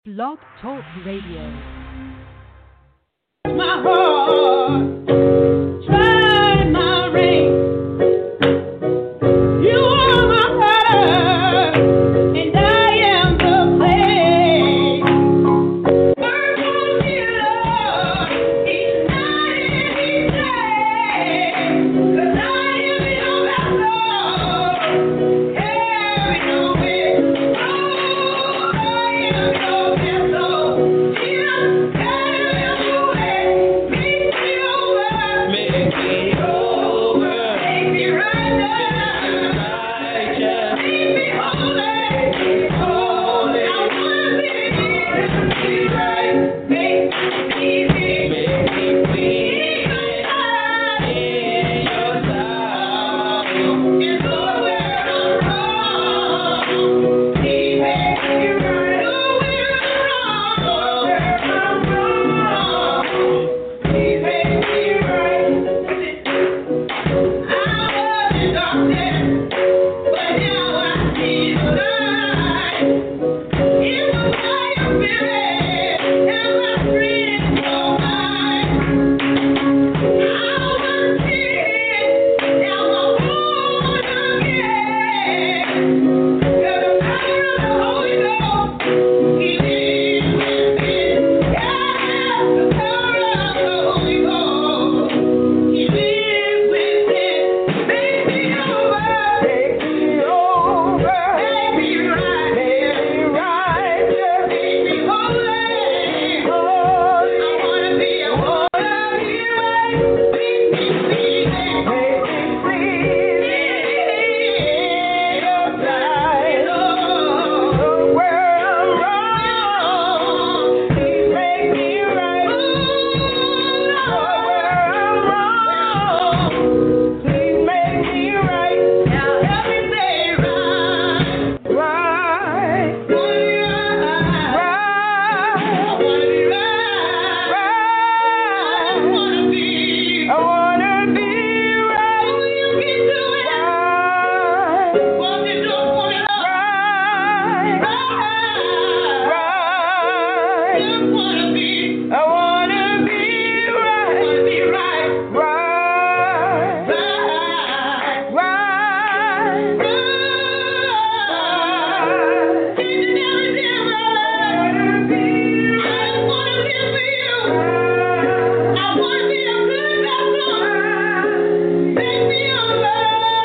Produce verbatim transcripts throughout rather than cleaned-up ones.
Blog Talk Radio. My heart, try my ring. You are my heart, and I am the clay. Work on me, Lord, each night and each day. 'Cause I am your vessel, carry no weight. Oh, I am your vessel. Jesus, carry away. Make me over. Make me over. Make me right now. Righteous. Make me holy. Holy. I wanna be right. Make me clean. Make me clean. In your sight. And Lord, where I'm wrong, He makes me right. Oh, where I'm wrong, where I'm wrong, He makes me right. I was in darkness, but now I see the light. It was by your Spirit, and my friend so mine. I was sick, now I'm born again. You're the power of the Holy Ghost, He lives within. Yeah, the power of the Holy Ghost, He lives within. Make me over. Make me over. Make me right. Make me right. Make me holy. Holy. I wanna be a wanna be right. Make me clean. Make me clean. In your sight. Lord, where I'm wrong, Please make me right. Lord, where I'm wrong, Please make me right. Now help me say right. Right. Wanna be right. Right. I wanna be right. Right. I wanna be. I wanna be right. Oh, you can do it. Right. Won't you do it for me, Lord? Right. Right. Just wanna be. I wanna be right. Wanna be right. Right. Right. Right. Right. Changing everything right. Wanna be right. I just wanna live for you. Right. I wanna be a good vessel. Make me over.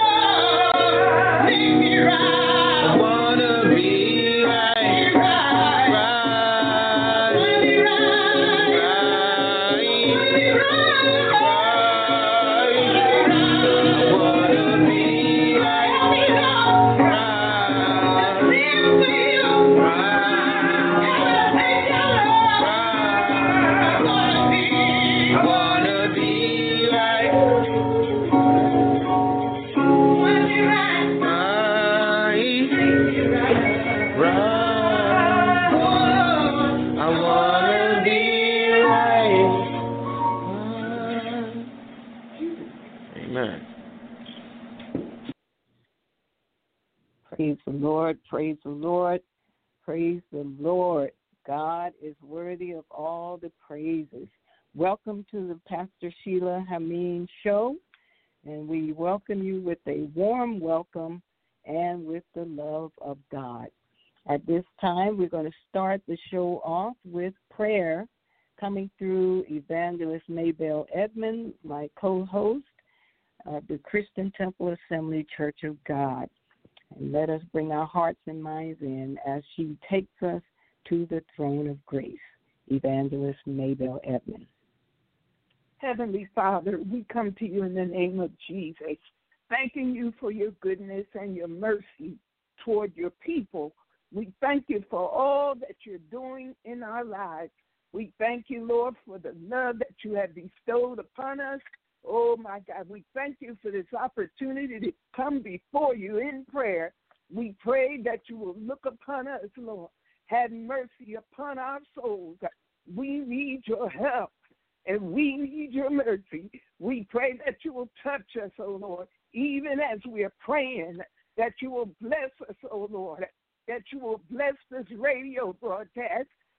Make me right. I wanna be right. Right. Right. Wanna be right. Right. Wanna be right. Right. I wanna be right. Help me, Lord. Right. Just live for you. Right. And take your love. Right. I wanna be. I wanna be right. Wanna be right. Right. Make me right. Right. Oh, I wanna be right. Amen. Praise the Lord, praise the Lord, praise the Lord. God is worthy of all the praises. Welcome to the Pastor Sheila Hameen Show, and we welcome you with a warm welcome and with the love of God. At this time, we're going to start the show off with prayer coming through Evangelist Maybelle Edmond, my co-host of the Christian Temple Assembly Church of God. And let us bring our hearts and minds in as she takes us to the throne of grace. Evangelist Maybelle Edmond. Heavenly Father, we come to you in the name of Jesus, thanking you for your goodness and your mercy toward your people. We thank you for all that you're doing in our lives. We thank you, Lord, for the love that you have bestowed upon us. Oh, my God, we thank you for this opportunity to come before you in prayer. We pray that you will look upon us, Lord. Have mercy upon our souls. We need your help, and we need your mercy. We pray that you will touch us, oh Lord, even as we are praying, that you will bless us, oh Lord, that you will bless this radio broadcast,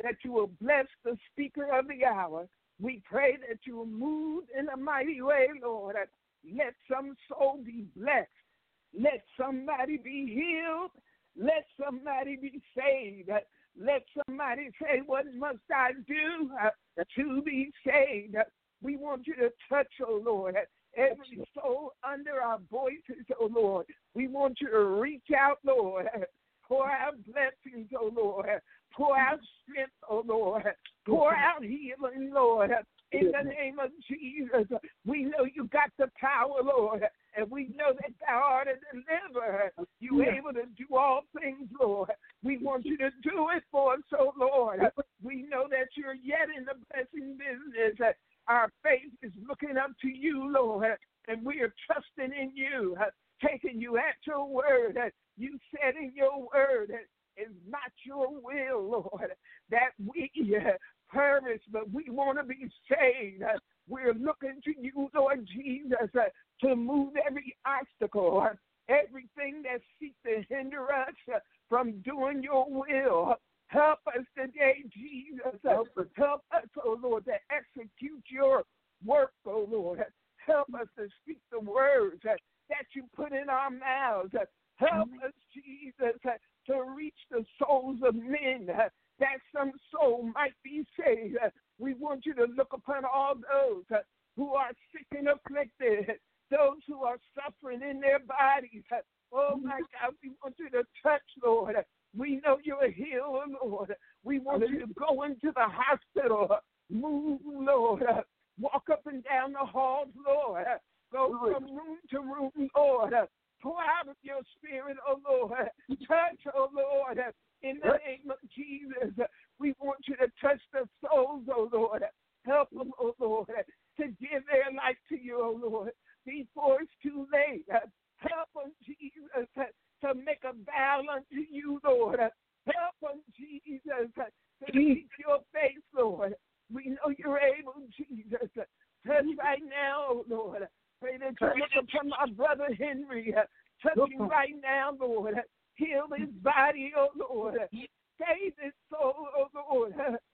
that you will bless the speaker of the hour. We pray that you will move in a mighty way, Lord. Let some soul be blessed. Let somebody be healed. Let somebody be saved. Let somebody say, what must I do uh, to be saved? We want you to touch, oh Lord, every soul under our voices, oh Lord. We want you to reach out, Lord. Pour out blessings, oh Lord. Pour out strength, oh Lord. Pour out healing, Lord. In the name of Jesus, we know you got the power, Lord, and we know that thou art a deliverer. You are able to do all things, Lord. We want you to do it for us, oh Lord. We know that you're yet in the blessing business. Our faith is looking up to you, Lord, and we are trusting in you, taking you at your word. You said in your word, it's not your will, Lord, that we perish, but we want to be saved. We're looking to you, Lord Jesus, to move every obstacle, everything that seeks to hinder us from doing your will. Help us today, Jesus. Help us, help us, oh Lord, to execute your work, oh Lord. Help us to speak the words that you put in our mouths. Help us, Jesus, to reach the souls of men, that some soul might be saved. We want you to look upon all those who are sick and afflicted, those who are suffering in their bodies. Oh, my God, we want you to touch, Lord. We know you're a healer, Lord. We want you to go into the hospital. Move, Lord. Walk up and down the halls, Lord. Go from room to room, Lord. Pour out of your spirit, oh Lord. Touch, oh Lord. In the name of Jesus, we want you to touch the souls, oh Lord. Help them, oh Lord, to give their life to you, oh Lord, before it's too late. Help them, Jesus, to make a vow unto you, Lord. Help them, Jesus, to seek your face, Lord. We know you're able, Jesus. Touch right now, oh Lord. Pray that you look upon my brother Henry. Touch him right now, Lord. Heal his body, oh Lord. Save his soul, oh Lord.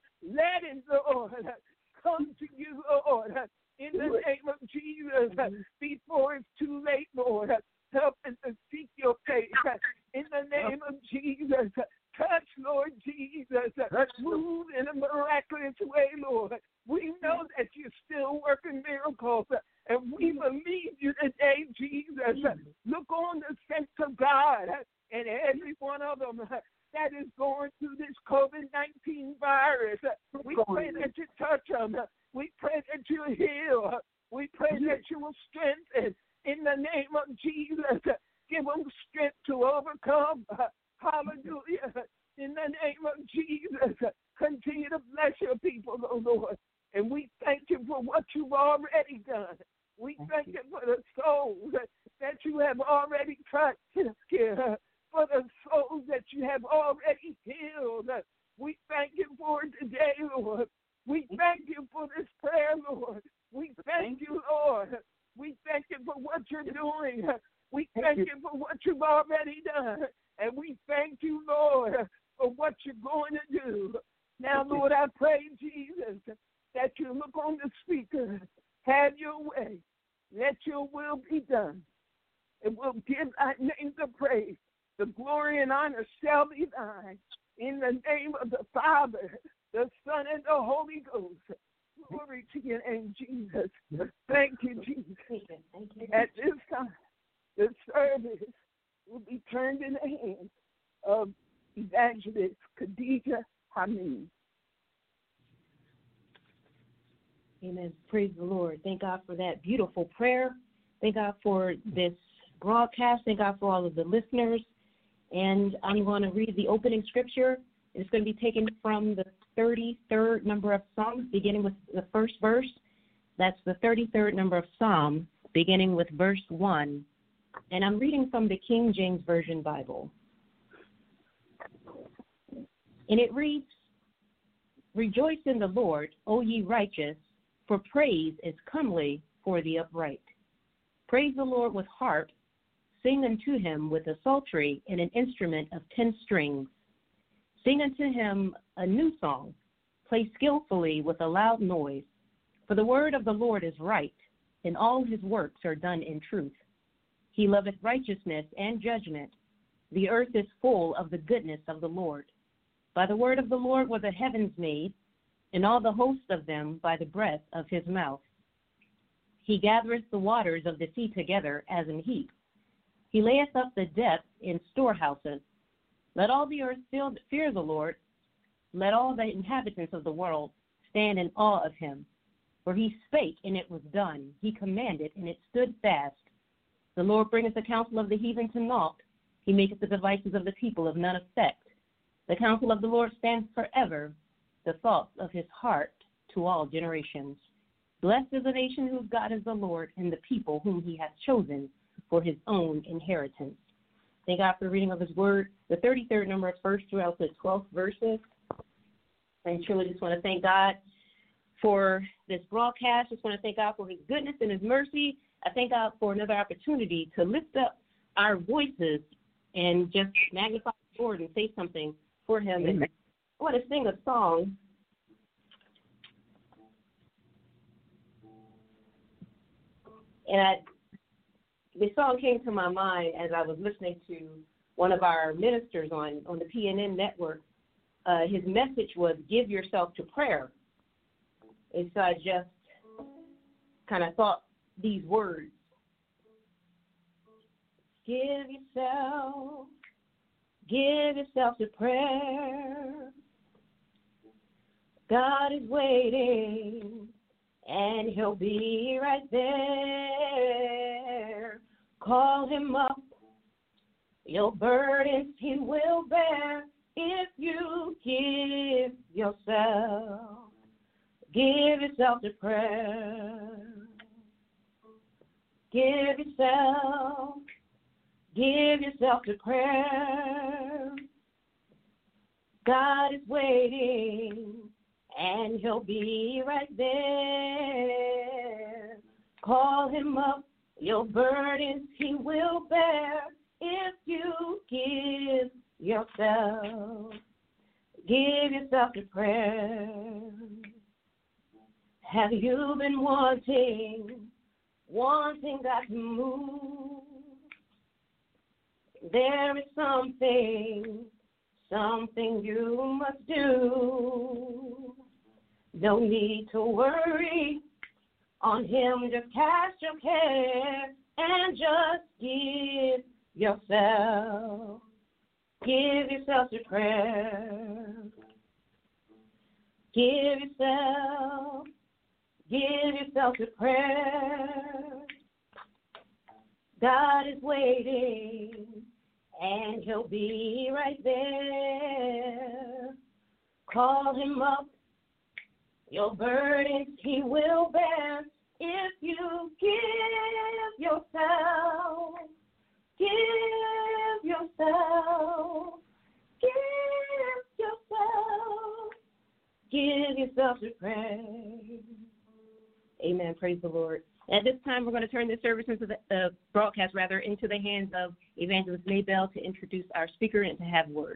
Let him, Lord, come to you, Lord, in the name of Jesus, before it's too late, Lord. Help us to seek your face in the name of Jesus. Touch, Lord Jesus. Move in a miraculous way, Lord. We know that you're still working miracles, and we believe you today, Jesus. Look on the saints of God and every one of them that is going through this COVID nineteen virus. We pray that you touch them. We pray that you heal. We pray that you will strengthen in the name of Jesus. Give them strength to overcome. Hallelujah. In the name of Jesus, continue to bless your people, oh Lord. And we thank you for what you've already done. We thank you for the souls that you have already touched, for the souls that you have already healed. We thank you for it today, Lord. We thank you for this prayer, Lord. We thank you, Lord. We thank you for what you're doing. We thank you for what you've already done. And we thank you, Lord, for what you're going to do. Now, Lord, I pray, Jesus, that you look on the speaker. Have your way. Let your will be done. And we'll give thy name the praise. The glory and honor shall be thine. In the name of the Father, the Son, and the Holy Ghost. Glory to your name, Jesus. Thank you, Jesus. At this time, the service will be turned in the hands of Evangelist Khadijah Hamid. Amen. Praise the Lord. Thank God for that beautiful prayer. Thank God for this broadcast. Thank God for all of the listeners. And I'm going to read the opening scripture. It's going to be taken from the thirty-third number of Psalms, beginning with the first verse. That's the thirty-third number of Psalm, beginning with verse one. And I'm reading from the King James Version Bible. And it reads, "Rejoice in the Lord, O ye righteous, for praise is comely for the upright. Praise the Lord with harp, sing unto him with a psaltery and an instrument of ten strings. Sing unto him a new song, Play skillfully with a loud noise. For the word of the Lord is right, and all his works are done in truth. He loveth righteousness and judgment. The earth is full of the goodness of the Lord. By the word of the Lord were the heavens made, and all the hosts of them by the breath of his mouth. He gathereth the waters of the sea together as an heap. He layeth up the depths in storehouses. Let all the earth fear the Lord. Let all the inhabitants of the world stand in awe of him. For he spake, and it was done. He commanded, and it stood fast. The Lord bringeth the counsel of the heathen to naught. He maketh the devices of the people of none effect. The counsel of the Lord stands forever, the thoughts of his heart to all generations. Blessed is the nation whose God is the Lord, and the people whom he hath chosen for his own inheritance. Thank God for the reading of his word, the thirty-third number of first throughout the twelfth verses. I truly just want to thank God for this broadcast. Just want to thank God for his goodness and his mercy. I thank God for another opportunity to lift up our voices and just magnify the Lord and say something for him. And I want to sing a song. And I, the song came to my mind as I was listening to one of our ministers on, on the P N N network. Uh, his message was, give yourself to prayer. And so I just kind of thought these words. Give yourself, give yourself to prayer. God is waiting, and he'll be right there. Call him up, your burdens he will bear if you give yourself. Give yourself to prayer. Give yourself, give yourself to prayer. God is waiting, and he'll be right there. Call him up, your burdens he will bear if you give yourself. Give yourself to prayer. Have you been wanting, wanting God to move? There is something, something you must do. No need to worry, on him just cast your care and just give yourself. Give yourself to prayer. Give yourself. Give yourself to prayer. God is waiting, and he'll be right there. Call him up, your burdens he will bear if you give yourself. Give yourself. Give yourself. Give yourself to prayer. Amen. Praise the Lord. At this time, we're going to turn this service into the uh, broadcast, rather, into the hands of Evangelist Maybell to introduce our speaker and to have words.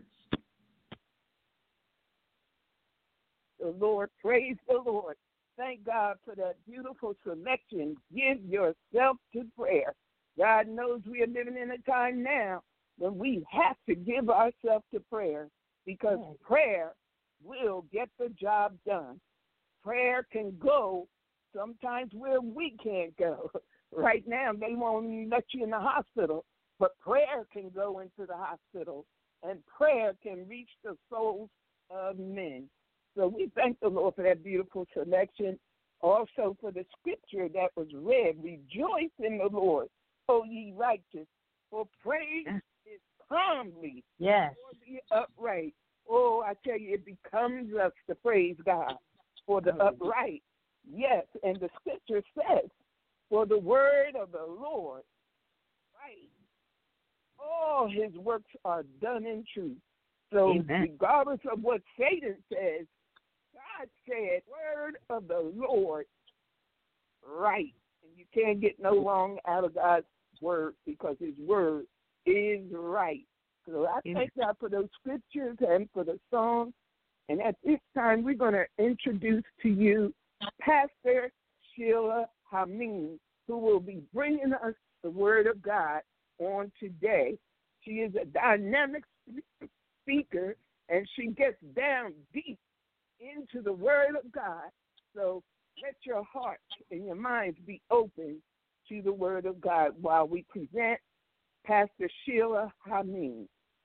The Lord, praise the Lord. Thank God for that beautiful selection. Give yourself to prayer. God knows we are living in a time now when we have to give ourselves to prayer, because yes. prayer will get the job done. Prayer can go sometimes where we can't go. Right now, they won't let you in the hospital, but prayer can go into the hospital, and prayer can reach the souls of men. So we thank the Lord for that beautiful selection. Also for the scripture that was read, rejoice in the Lord, O ye righteous, for praise is calmly yes. for the upright. Oh, I tell you, it becomes us to praise God for the upright. Yes, and the scripture says, for the word of the Lord, right, all his works are done in truth. So Amen. Regardless of what Satan says, God said, word of the Lord, right. And you can't get no wrong out of God's word, because his word is right. So I thank God for those scriptures and for the song. And at this time, we're going to introduce to you Pastor Sheila Hameen, who will be bringing us the Word of God on today. She is a dynamic speaker, and she gets down deep into the Word of God. So let your heart and your minds be open to the Word of God while we present Pastor Sheila Hameen.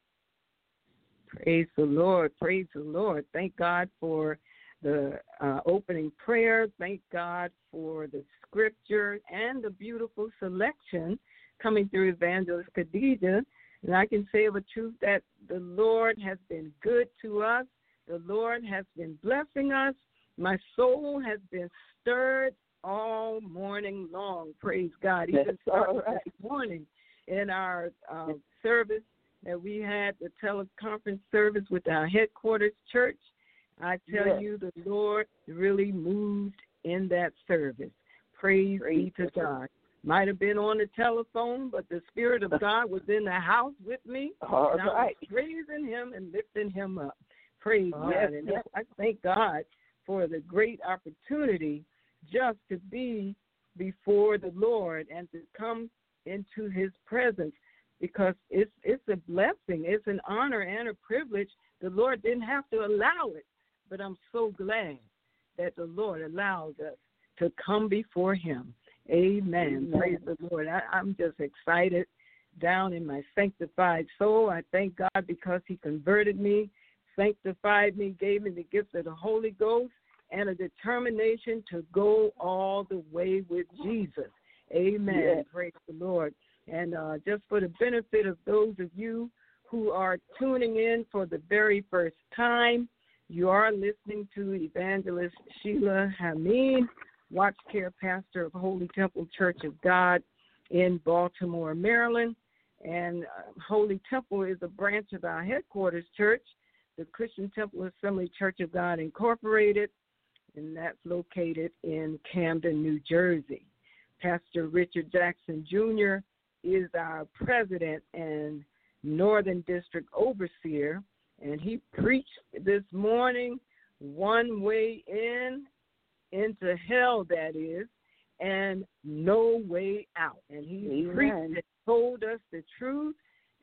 Praise the Lord. Praise the Lord. Thank God for the uh, opening prayer. Thank God for the scripture and the beautiful selection coming through Evangelist Khadijah. And I can say of a truth that the Lord has been good to us. The Lord has been blessing us. My soul has been stirred all morning long. Praise God. Even all right. this morning in our uh, service that we had, the teleconference service with our headquarters church, I tell yes. you, the Lord really moved in that service. Praise, Praise be to God. Might have been on the telephone, but the Spirit of God was in the house with me. All and right. I was praising Him and lifting Him up. Praise Oh, God. yes, And yes. I thank God for the great opportunity just to be before the Lord and to come into His presence, because it's it's a blessing. It's an honor and a privilege. The Lord didn't have to allow it, but I'm so glad that the Lord allows us to come before Him. Amen. Amen. Praise the Lord. I, I'm just excited down in my sanctified soul. I thank God because He converted me, sanctified me, gave me the gift of the Holy Ghost, and a determination to go all the way with Jesus. Amen. Yes. Praise the Lord. And uh, just for the benefit of those of you who are tuning in for the very first time, you are listening to Evangelist Sheila Hameen, Watch Care Pastor of Holy Temple Church of God in Baltimore, Maryland. And uh, Holy Temple is a branch of our headquarters church, the Christian Temple Assembly Church of God Incorporated, and that's located in Camden, New Jersey. Pastor Richard Jackson, Junior is our president and Northern District Overseer, and he preached this morning, one way in, into hell, that is, and no way out. And he Amen. preached and told us the truth.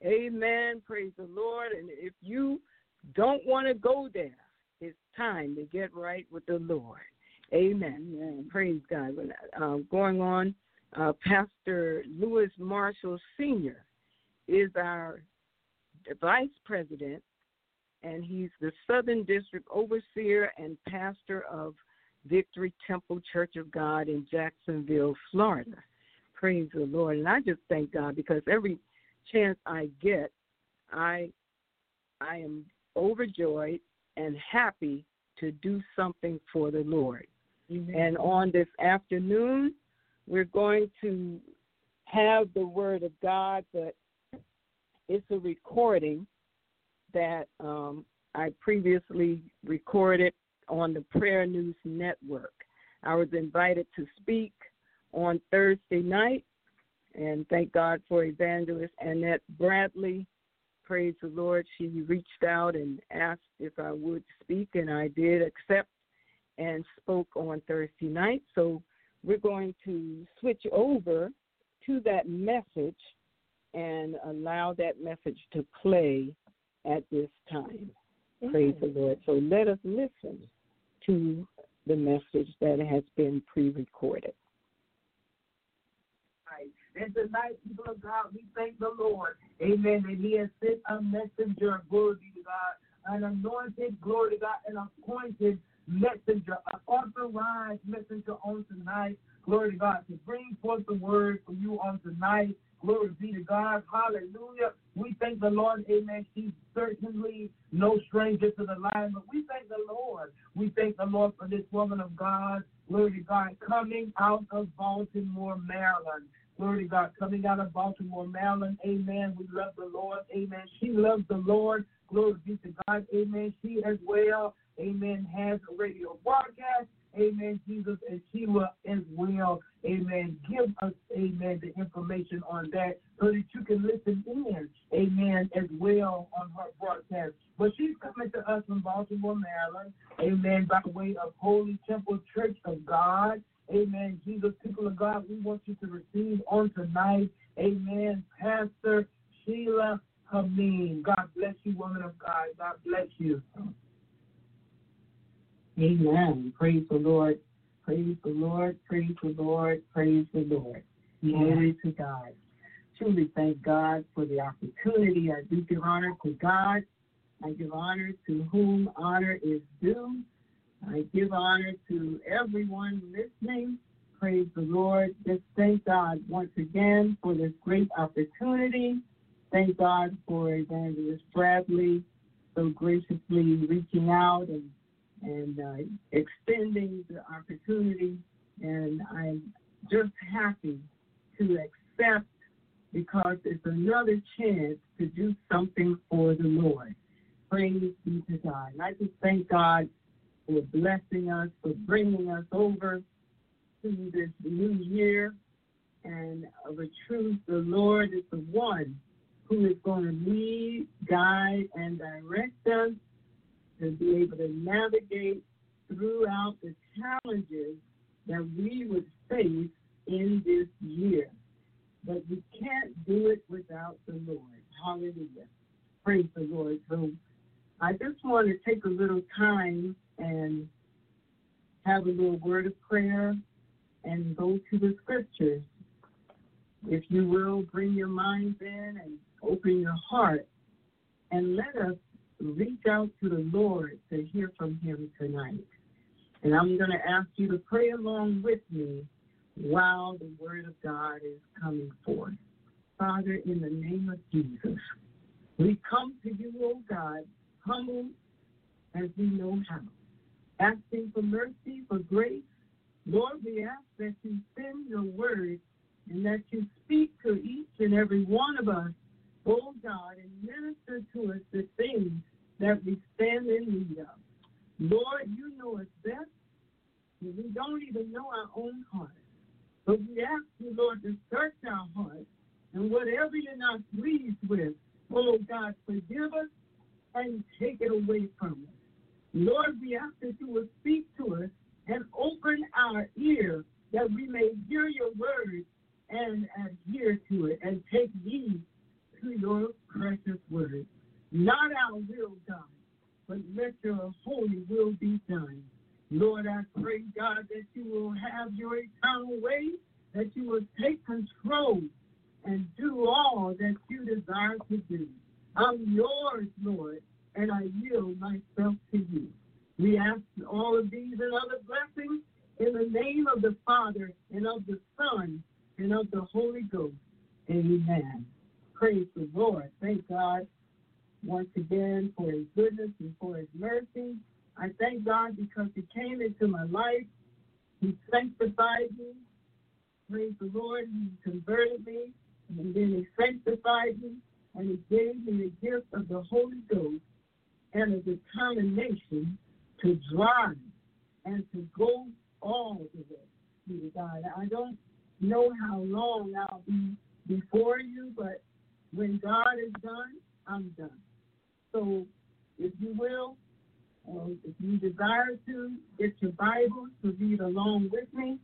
Amen. Praise the Lord. And if you don't want to go there, it's time to get right with the Lord. Amen. Amen. Praise God. Uh, going on, uh, Pastor Lewis Marshall Senior is our vice president, and he's the Southern District Overseer and pastor of Victory Temple Church of God in Jacksonville, Florida. Praise the Lord. And I just thank God because every chance I get, I I am overjoyed and happy to do something for the Lord. Amen. And on this afternoon, we're going to have the Word of God, but it's a recording that um, I previously recorded on the Prayer News Network. I was invited to speak on Thursday night, and thank God for Evangelist Annette Bradley. Praise the Lord. She reached out and asked if I would speak, and I did accept and spoke on Thursday night. So we're going to switch over to that message and allow that message to play at this time. Mm-hmm. Praise the Lord. So let us listen to the message that has been pre-recorded. And tonight, people of God, we thank the Lord, amen, that He has sent a messenger, glory be to God, an anointed, glory to God, an appointed messenger, an authorized messenger on tonight, glory to God, to bring forth the word for you on tonight. Glory be to God. Hallelujah. We thank the Lord. Amen. He's certainly no stranger to the line, but we thank the Lord. We thank the Lord for this woman of God. Glory to God. Coming out of Baltimore, Maryland. Glory to God. Coming out of Baltimore, Maryland. Amen. We love the Lord. Amen. She loves the Lord. Glory be to God. Amen. She as well, amen, has a radio broadcast. Amen, Jesus, and she will as well, amen, give us, amen, the information on that so that you can listen in amen, as well on her broadcast. But she's coming to us from Baltimore, Maryland, amen, by way of Holy Temple Church of God. Amen. Jesus, people of God, we want you to receive on tonight, amen, Pastor Sheila Hameen. God bless you, woman of God. God bless you. Amen. Praise the Lord. Praise the Lord. Praise the Lord. Praise the Lord. Glory to God. Truly thank God for the opportunity. I do give honor to God. I give honor to whom honor is due. I give honor to everyone listening. Praise the Lord. Just thank God once again for this great opportunity. Thank God for Evangelist Bradley so graciously reaching out and and uh, extending the opportunity. And I'm just happy to accept, because it's another chance to do something for the Lord. Praise be to God. And I just thank God for blessing us, for bringing us over to this new year. And of a truth, the Lord is the one who is going to lead, guide, and direct us to be able to navigate throughout the challenges that we would face in this year. But we can't do it without the Lord. Hallelujah. Praise the Lord. So I just want to take a little time and have a little word of prayer and go to the scriptures. If you will, bring your minds in and open your heart and let us reach out to the Lord to hear from him tonight. And I'm going to ask you to pray along with me while the word of God is coming forth. Father, in the name of Jesus, we come to you, oh God, humble as we know how, asking for mercy, for grace. Lord, we ask that you send your word and that you speak to each and every one of us, oh God, and minister to us the things that we stand in need of. Lord, you know us best, and we don't even know our own hearts. But we ask you, Lord, to search our hearts, and whatever you're not pleased with, oh God, forgive us and take it away from us. Lord, we ask that you will speak to us and open our ear that we may hear your word and adhere to it and take heed to your precious word. Not our will, God, but let your holy will be done. Lord, I pray, God, that you will have your eternal way, that you will take control and do all that you desire to do. I'm yours, Lord, and I yield myself to you. We ask all of these and other blessings in the name of the Father and of the Son and of the Holy Ghost. Amen. Praise the Lord. Thank God once again for his goodness and for his mercy. I thank God because he came into my life. He sanctified me. Praise the Lord. He converted me, and then he sanctified me, and he gave me the gift of the Holy Ghost and a determination to drive and to go all the way. Be to God. I don't know how long I'll be before you, but when God is done, I'm done. So if you will, uh, if you desire to get your Bible to read along with me,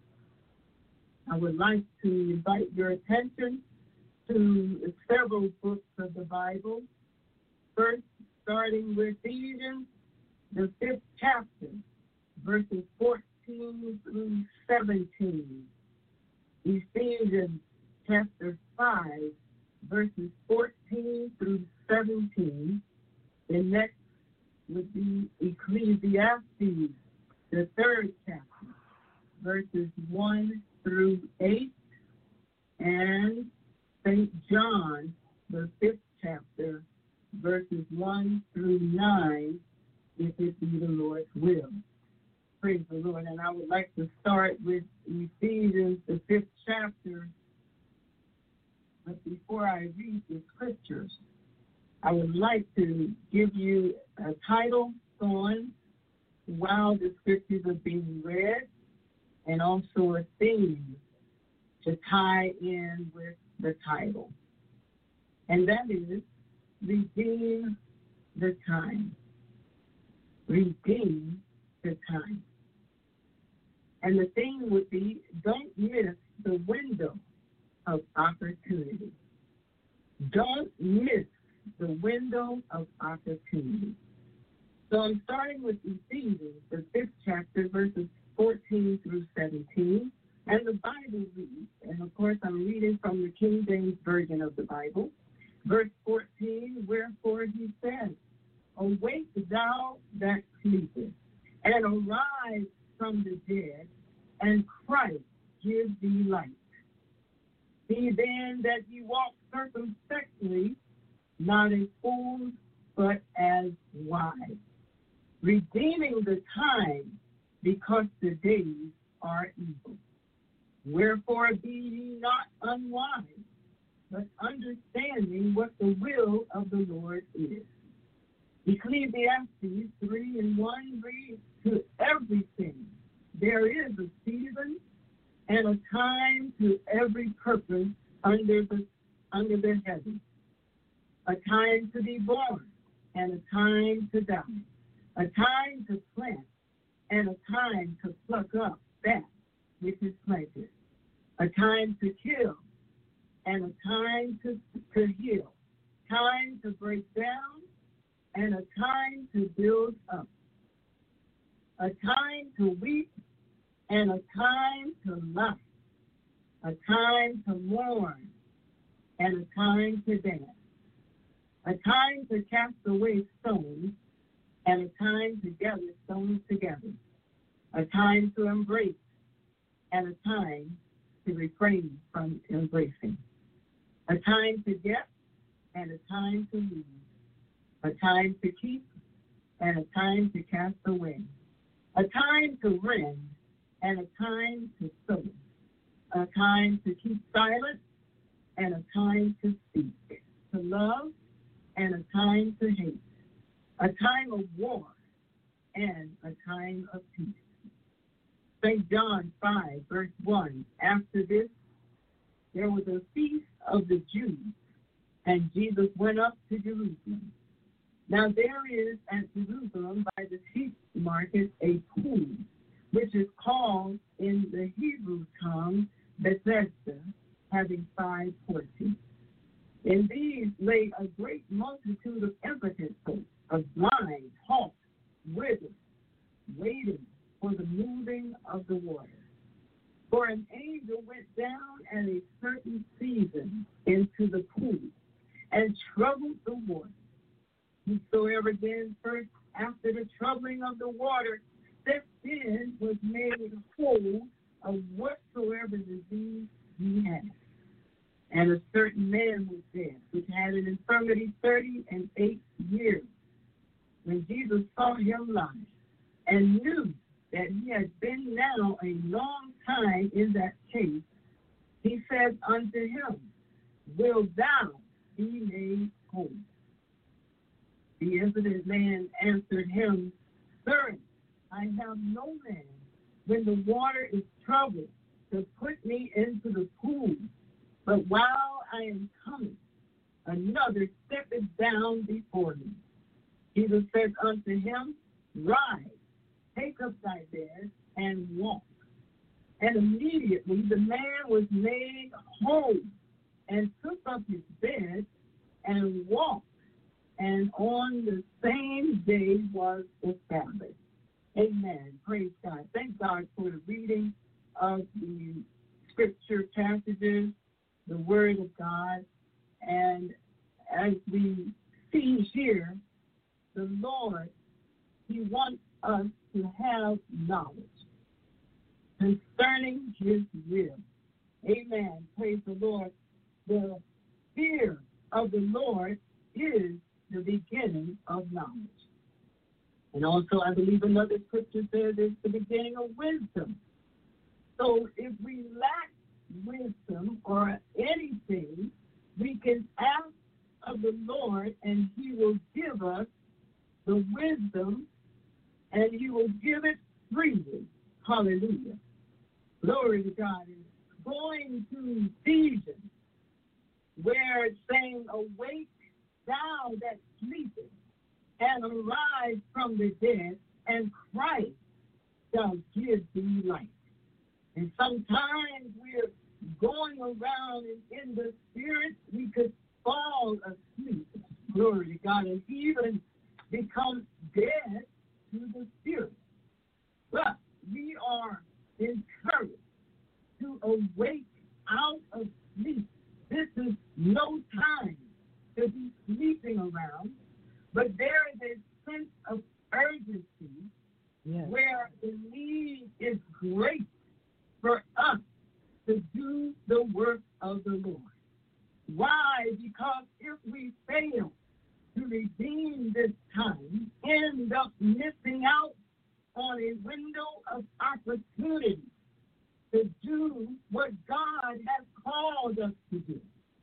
I would like to invite your attention to several books of the Bible. First, starting with Ephesians, the fifth chapter, verses fourteen through seventeen. Ephesians chapter five, verses fourteen through seventeen. The next would be Ecclesiastes, the third chapter, verses one through eight, and Saint John, the fifth chapter, verses one through nine, if it be the Lord's will. Praise the Lord. And I would like to start with Ephesians, the fifth chapter. But before I read the scriptures, I would like to give you a title on while the scriptures are being read, and also a theme to tie in with the title. And that is redeem the time. Redeem the time. And the thing would be, don't miss the window of opportunity. Don't miss the window of opportunity. So I'm starting with Ephesians, the fifth chapter, verses fourteen through seventeen. And the Bible reads, and of course I'm reading from the King James Version of the Bible. Verse fourteen, wherefore he says, awake thou that sleepest, and arise from the dead, and Christ give thee light. See then that ye walk circumspectly, not as fools, but as wise, redeeming the time, because the days are evil. Wherefore be ye not unwise, but understanding what the will of the Lord is. Ecclesiastes three and one reads, to everything there is a season and a time to every purpose under the under the heaven. A time to be born and a time to die. A time to plant and a time to pluck up that which is planted. A time to kill and a time to, to heal. Time to break down and a time to build up. A time to weep and a time to laugh. A time to mourn and a time to dance. A time to cast away stones and a time to gather stones together. A time to embrace and a time to refrain from embracing. A time to get and a time to lose. A time to keep and a time to cast away. A time to rend and a time to sow. A time to keep silent and a time to speak. To love and a time to hate. A time of war and a time of peace. Saint John five, verse one, after this, there was a feast of the Jews, and Jesus went up to Jerusalem. Now there is at Jerusalem by the sheep market a pool, which is called in the Hebrew tongue Bethesda, having five portions. In these lay a great multitude of impotent folk, of blind, halt, withered, waiting for the moving of the water. For an angel went down at a certain season into the pool and troubled the water. Whosoever then first, after the troubling of the water, stepped in, was made whole of whatsoever disease he had. And a certain man was there, which had an infirmity thirty and eight years. When Jesus saw him lie, and knew that he had been now a long time in that case, he said unto him, Wilt thou be made whole? The impotent man answered him, Sir, I have no man, when the water is troubled, to put me into the pool. But while I am coming, another steppeth down before me. Jesus said unto him, Rise, take up thy bed, and walk. And immediately the man was made whole, and took up his bed, and walked. And on the same day was the Sabbath. Amen. Praise God. Thank God for the reading of the scripture passages, the Word of God. And as we see here, the Lord, He wants us to have knowledge concerning His will. Amen. Praise the Lord. The fear of the Lord is the beginning of knowledge. And also, I believe another scripture says it's the beginning of wisdom. So if we lack wisdom or anything, we can ask of the Lord, and He will give us the wisdom, and He will give it freely. Hallelujah. Glory to God. And going to Ephesians, where it's saying, awake thou that sleepest, and arise from the dead, and Christ shall give thee light. And sometimes we're going around in, in the spirit, we could fall asleep, glory to God, and even become dead to the spirit. But we are encouraged to awake out of sleep. This is no time to be sleeping around, but there is a sense of urgency yes. where the need is great for us to do the work of the Lord. Why? Because if we fail to redeem this time, end up missing out on a window of opportunity to do what God has called us to do.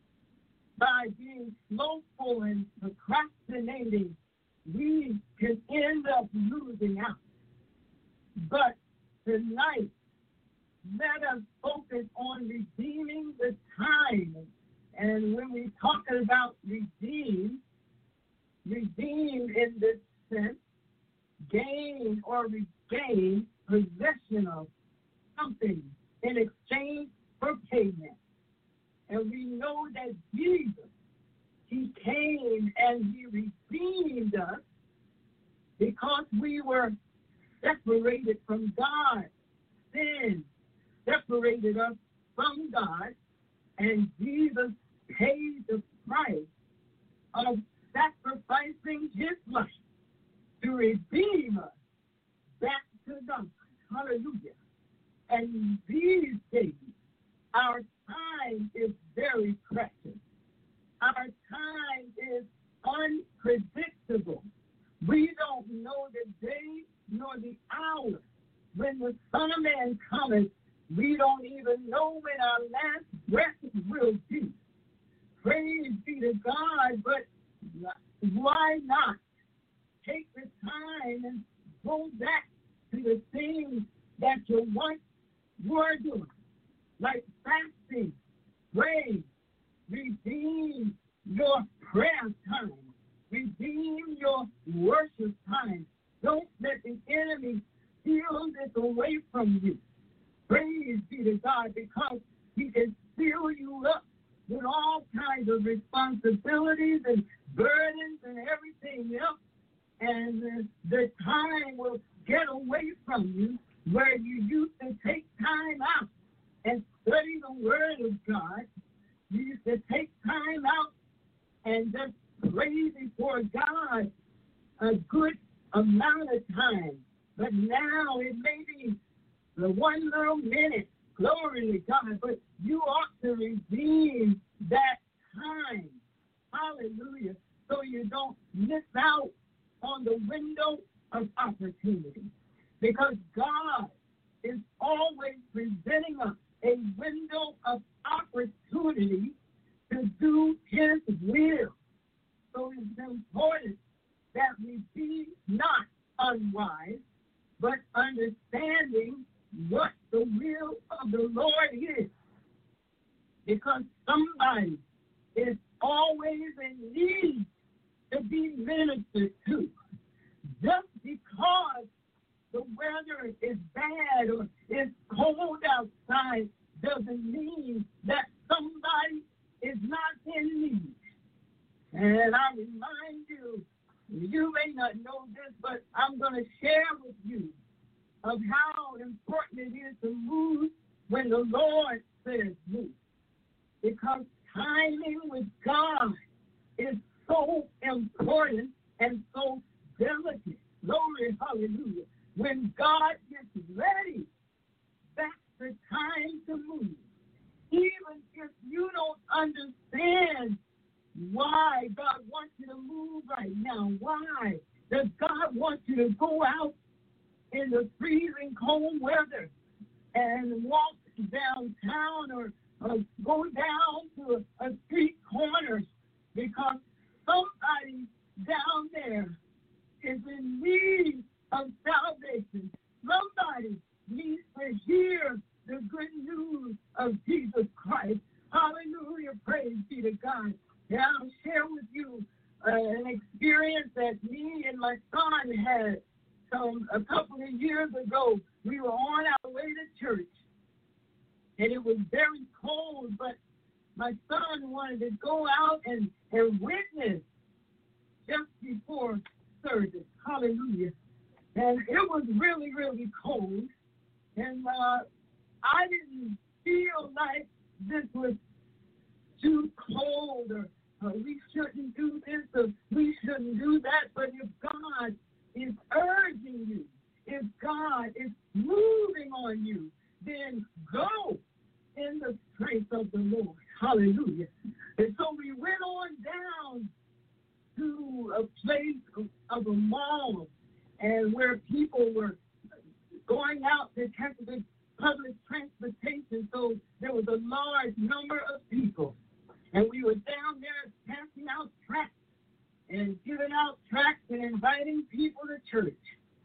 By being slowful and procrastinating, we can end up losing out. But tonight, let us focus on redeeming the time. And when we talk about redeem, redeem in this sense, gain or regain possession of something in exchange for payment. And we know that Jesus, he came and he redeemed us because we were separated from God. Sin separated us from God, and Jesus paid the price of sacrificing his life to redeem us back to God. Hallelujah. And these days, our time is very precious. Our time is unpredictable. We don't know the day nor the hour when the Son of Man cometh. We don't even know when our last breath will be. Praise be to God, but why not take the time and go back to the things that you once were doing, like fasting, praying, redeem your prayer time, redeem your worship time. Don't let the enemy steal this away from you. Praise be to God, because he can fill you up with all kinds of responsibilities and burdens and everything else, and the, the time will get away from you where you used to take time out and study the Word of God. You used to take time out and just pray before God a good amount of time. But now it may be the one little minute, glory to God, but you ought to redeem that time. Hallelujah. So you don't miss out on the window of opportunity. Because God is always presenting us a window of opportunity to do his will. So it's important that we be not unwise, but understanding what the will of the Lord is. Because somebody is always in need to be ministered to. Just because the weather is bad or it's cold outside doesn't mean that somebody is not in need. And I remind you, you may not know this, but I'm going to share with you of how important it is to move when the Lord says move. Because timing with God is so important and so delicate. Glory, hallelujah. When God gets ready, that's the time to move. Even if you don't understand why God wants you to move right now, why does God want you to go out in the freezing cold weather and walk downtown or, or go down to a, a street corner? Because somebody down there is in need of salvation. Somebody needs to hear the good news of Jesus Christ. Hallelujah. Praise be to God. And I'll share with you uh, an experience that me and my son had some a couple of years ago. We were on our way to church, and it was very cold, but my son wanted to go out and, and witness just before service. Hallelujah. And it was really, really cold, and uh, I didn't feel like this was too cold, or, or we shouldn't do this, or we shouldn't do that. But if God is urging you, if God is moving on you, then go in the strength of the Lord. Hallelujah. And so we went on down to a place of a mall, and where people were going out to catch the public transportation, so there was a large number of people. And we were down there passing out tracts and giving out tracts and inviting people to church.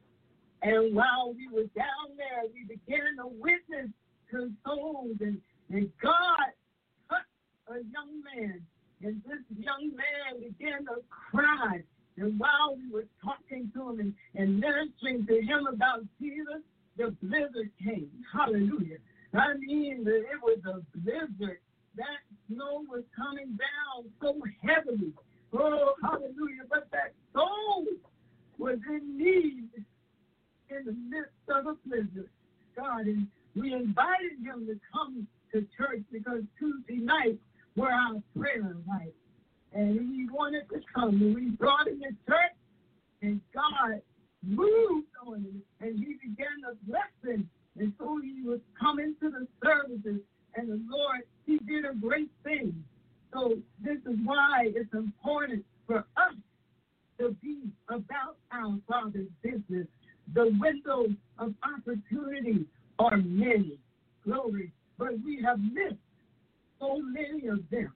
And while we were down there, we began to witness to souls, and, and God touched a young man. And this young man began to cry. And while we were talking to him and, and ministering to him about Jesus, the blizzard came. Hallelujah. I mean, it was a blizzard. That snow was coming down so heavily. Oh, hallelujah. But that soul was in need in the midst of a blizzard. God, and we invited him to come to church because Tuesday nights were our prayer night. And he wanted to come, and we brought him to church, and God moved on him, and he began to bless him. And so he was coming to the services, and the Lord, he did a great thing. So this is why it's important for us to be about our Father's business. The windows of opportunity are many, glory, but we have missed so many of them.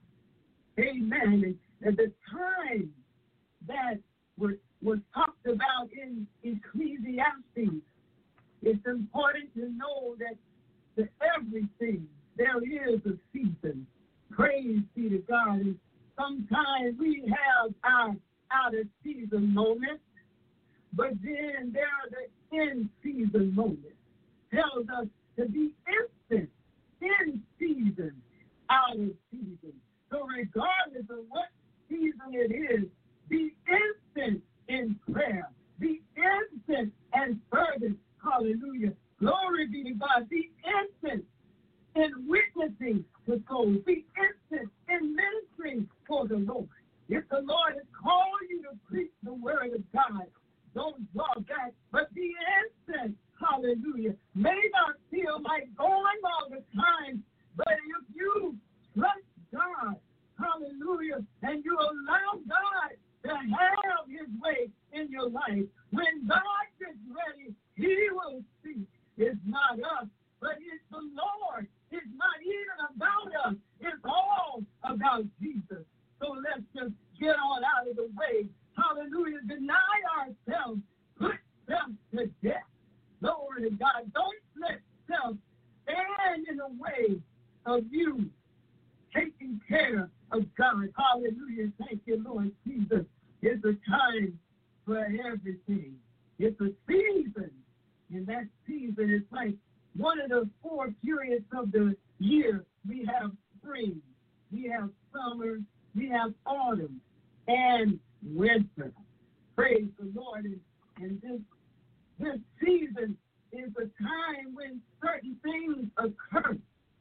Amen. And, and the time that was, was talked about in Ecclesiastes, it's important to know that to everything there is a season. Praise be to God. And sometimes we have our out of season moments, but then there are the in season moments. Tells us to be instant in season, out of season. So regardless of what season it is, be instant in prayer. Be instant and fervent. Hallelujah. Glory be to God. Be instant in witnessing to souls. Be instant in ministering for the Lord. If the Lord has called you to preach the word of God, don't draw back, but be instant. Hallelujah. May not feel like going all the time, but if you trust God, hallelujah, and you allow God to have his way in your life, when God gets ready, he will speak. It's not us, but it's the Lord. It's not even about us. It's all about Jesus. So let's just get on out of the way. Hallelujah. Deny ourselves. Put self to death. Glory to God. Don't let self stand in the way of you taking care of God. Hallelujah. Thank you, Lord Jesus. It's a time for everything. It's a season. And that season is like one of the four periods of the year. We have spring, we have summer, we have autumn, and winter. Praise the Lord. And, and this, this season is a time when certain things occur.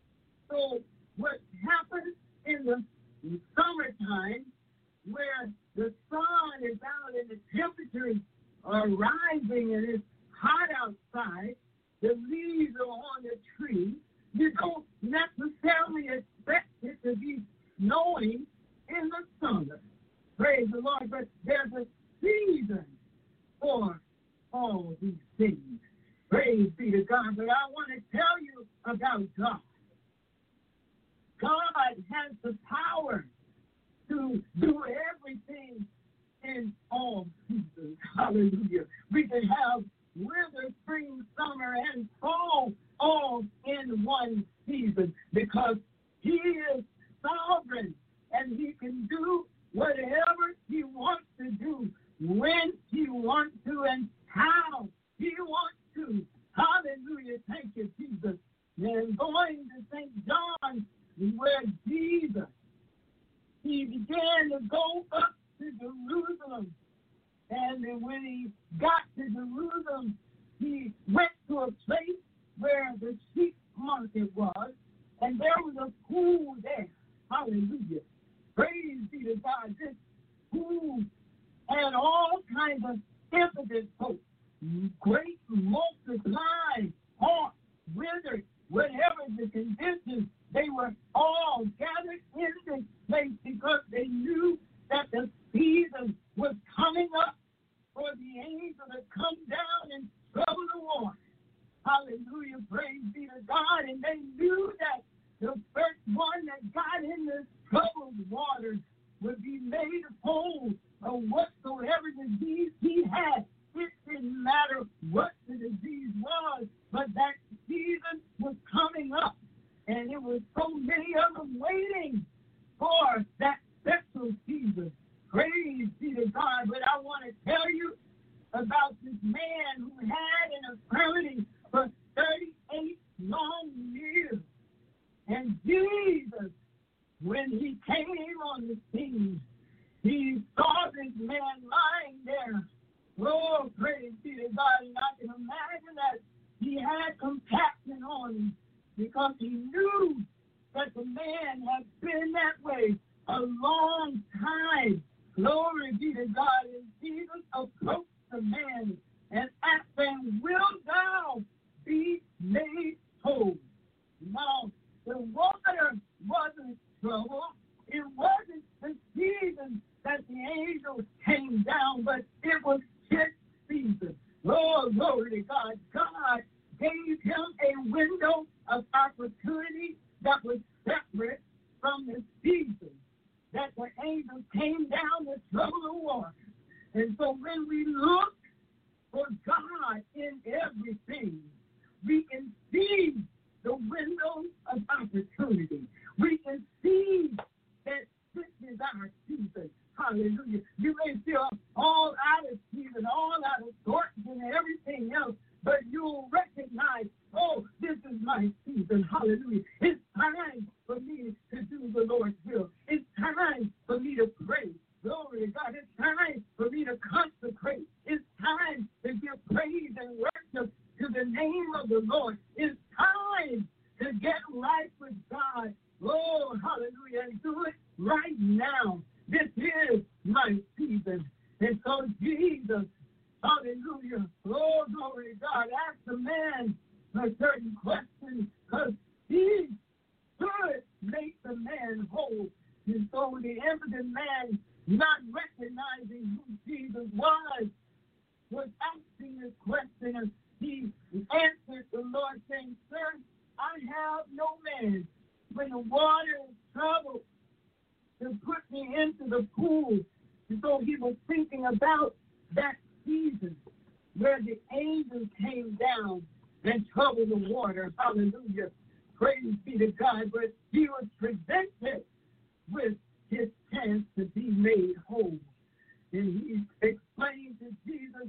So what happens in the summertime, where the sun is out and the temperatures are rising and it's hot outside, the leaves are on the tree, you don't necessarily expect it to be snowing in the summer. Praise the Lord. But there's a season for all these things. Praise be to God. But I want to tell you about God. God has the power to do everything in all seasons. Hallelujah. We can have winter, spring, summer, and fall all in one season because he is sovereign and he can do whatever he wants Thank you, Jesus. And going to Saint John, where Jesus, he began to go up to Jerusalem. And then when he got to Jerusalem, he went to a place where the sheep market was, and there was a pool there. Hallelujah. Praise be to God. This pool had all kinds of impotent folks, great multiplying, hot, withered, whatever the conditions, they were all gathered in this place because they knew that the season was coming up for the angel to come down and trouble the water. Hallelujah, praise be to God. And they knew that the first one that got in the troubled waters would be made whole of whatsoever disease he had. It didn't matter what the disease was, but that season was coming up. And it was so many of them waiting for that special season. Praise be to God. But I want to tell you about this man who had an infirmity for thirty-eight long years. And Jesus, when he came on the scene, he saw this man lying there. Oh, praise be to God. And I can imagine that he had compassion on him because he knew that the man had been that way a long time. Glory be to God. And Jesus approached the man and asked him, will thou be made whole? Now, the water wasn't trouble. It wasn't the season that the angels came down, but it was his season. Oh, glory to God. God gave him a window of opportunity that was separate from the season that the angels came down to trouble the water. And so when we look for God in everything, we can see the window of opportunity. We can see that this is our season. Hallelujah. You may feel all out of season, all out of sorts and everything else, but you'll recognize, oh, this is my season. Hallelujah. It's time for me to do the Lord's will. It's time for me to pray. Glory to God. It's time for me to consecrate. It's time to give praise and worship to the name of the Lord. It's time to get right with God. Oh, hallelujah. And do it right now. This is my season. And so Jesus, hallelujah, oh, glory to God, asked the man a certain question because he could make the man whole. And so the impotent man, not recognizing who Jesus was, was asking this question, and he answered the Lord saying, sir, I have no man when the water is troubled to put me into the pool. And so he was thinking about that season where the angels came down and troubled the water. Hallelujah. Praise be to God. But he was presented with his chance to be made whole. And he explained to Jesus,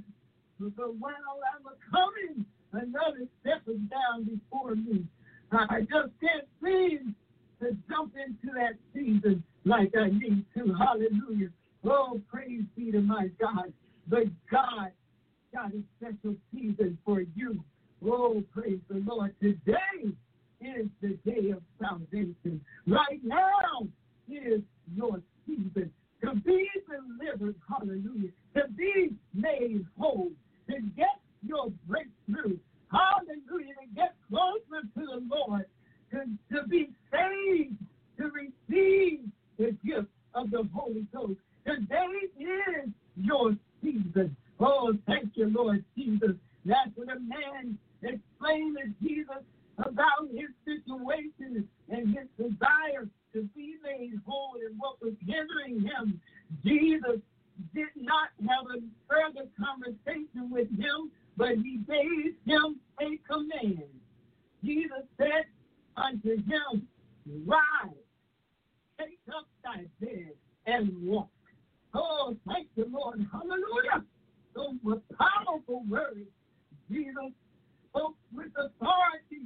so while I'm coming, another step is down before me. I just can't seem to jump into that season like I need to. Hallelujah. Oh, praise be to my God. But God got a special season for you. Oh, praise the Lord. Today is the day of salvation. Right now is your season to be delivered. Hallelujah. To be made whole. To get your breakthrough. Hallelujah. To get closer to the Lord. To, to be saved. To receive the gift of the Holy Ghost. Today is your season. Oh, thank you, Lord Jesus. That's what a man explained to Jesus about his situation and his desire to be made whole and what was hindering him. Jesus did not have a further conversation with him, but he gave him a command. Jesus said unto him, rise, take up thy bed, and walk. Oh, thank you, Lord. Hallelujah. Those were powerful words. Jesus spoke with authority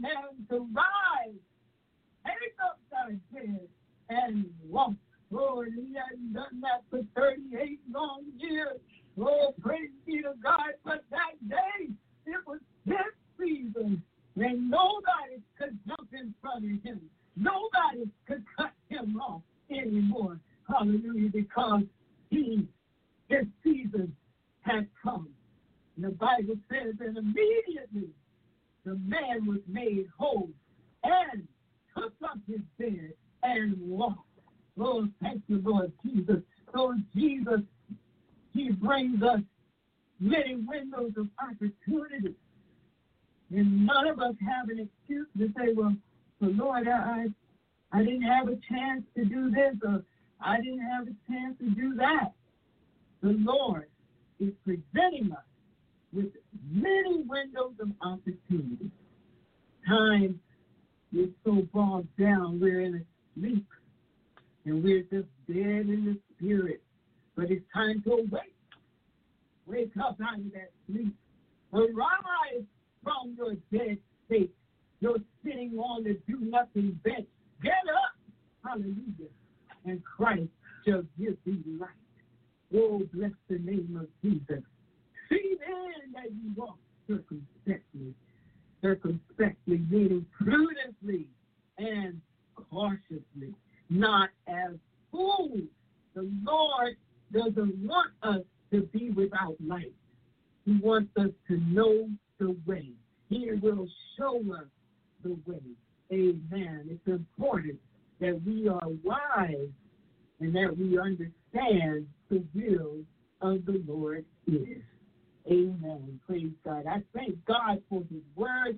man to rise, take up thy bed, and walk. Lord, he hadn't done that for thirty-eight long years. Lord, praise be to God, but that day, it was his season, and nobody could jump in front of him. Nobody could cut him off anymore. Hallelujah, because he, his season had come. And the Bible says that immediately the man was made whole and took up his bed and walked. Lord, thank you, Lord Jesus. Lord Jesus, he brings us many windows of opportunity. And none of us have an excuse to say, well, well Lord, I, I didn't have a chance to do this, or I didn't have a chance to do that. The Lord is presenting us with many windows of opportunity. Time is so bogged down, we're in a sleep, and we're just dead in the spirit. But it's time to awake. Wake up out of that sleep. Arise from your dead state. You're sitting on the do-nothing bench. Get up. Hallelujah. And Christ shall give thee light. Oh, bless the name of Jesus. See then that you walk circumspectly. Circumspectly, meaning prudently and cautiously, not as fools. The Lord doesn't want us to be without light. He wants us to know the way. He will show us the way. Amen. It's important that we are wise and that we understand the will of the Lord is. Amen. Praise God. I thank God for his word.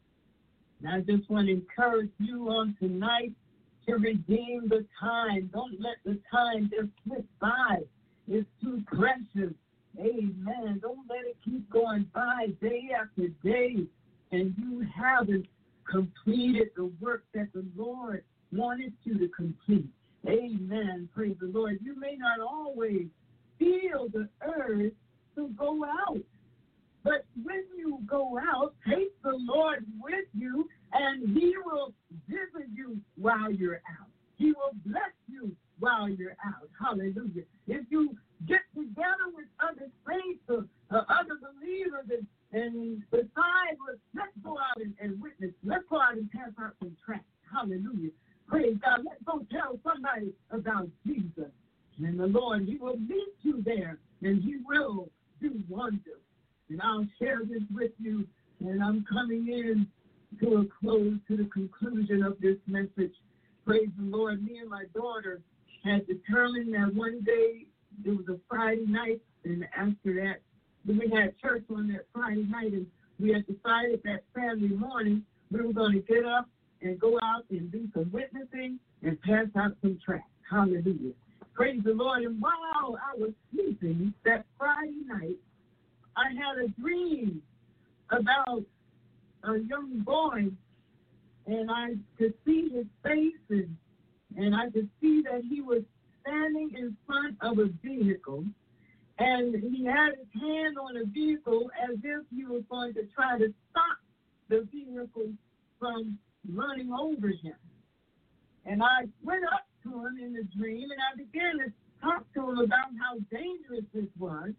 And I just want to encourage you on tonight to redeem the time. Don't let the time just slip by. It's too precious. Amen. Don't let it keep going by day after day, and you haven't completed the work that the Lord wanted you to complete. Amen. Praise the Lord. You may not always feel the urge to go out, but when you go out, take the Lord with you, and he will visit you while you're out. He will bless you while you're out. Hallelujah. If you get together with other saints or, or other believers, and, and besides, let's go out and, and witness. Let's go out and pass out some tracts. Hallelujah. Praise God. Let's go tell somebody about Jesus. And the Lord, he will meet you there, and he will do wonders. And I'll share this with you, and I'm coming in to a close, to the conclusion of this message. Praise the Lord. Me and my daughter had determined that one day, it was a Friday night, and after that, we had church on that Friday night, and we had decided that Saturday morning we were going to get up and go out and do some witnessing and pass out some tracts. Hallelujah. Praise the Lord. And while I was sleeping that Friday night, I had a dream about a young boy, and I could see his face, and, and I could see that he was standing in front of a vehicle, and he had his hand on the vehicle as if he was going to try to stop the vehicle from running over him. And I went up to him in the dream, and I began to talk to him about how dangerous this was.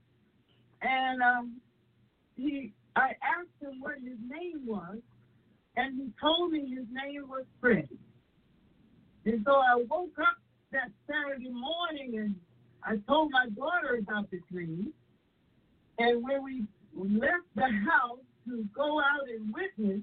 And um, he, I asked him what his name was, and he told me his name was Freddie. And so I woke up that Saturday morning, and I told my daughter about the dream. And when we left the house to go out and witness,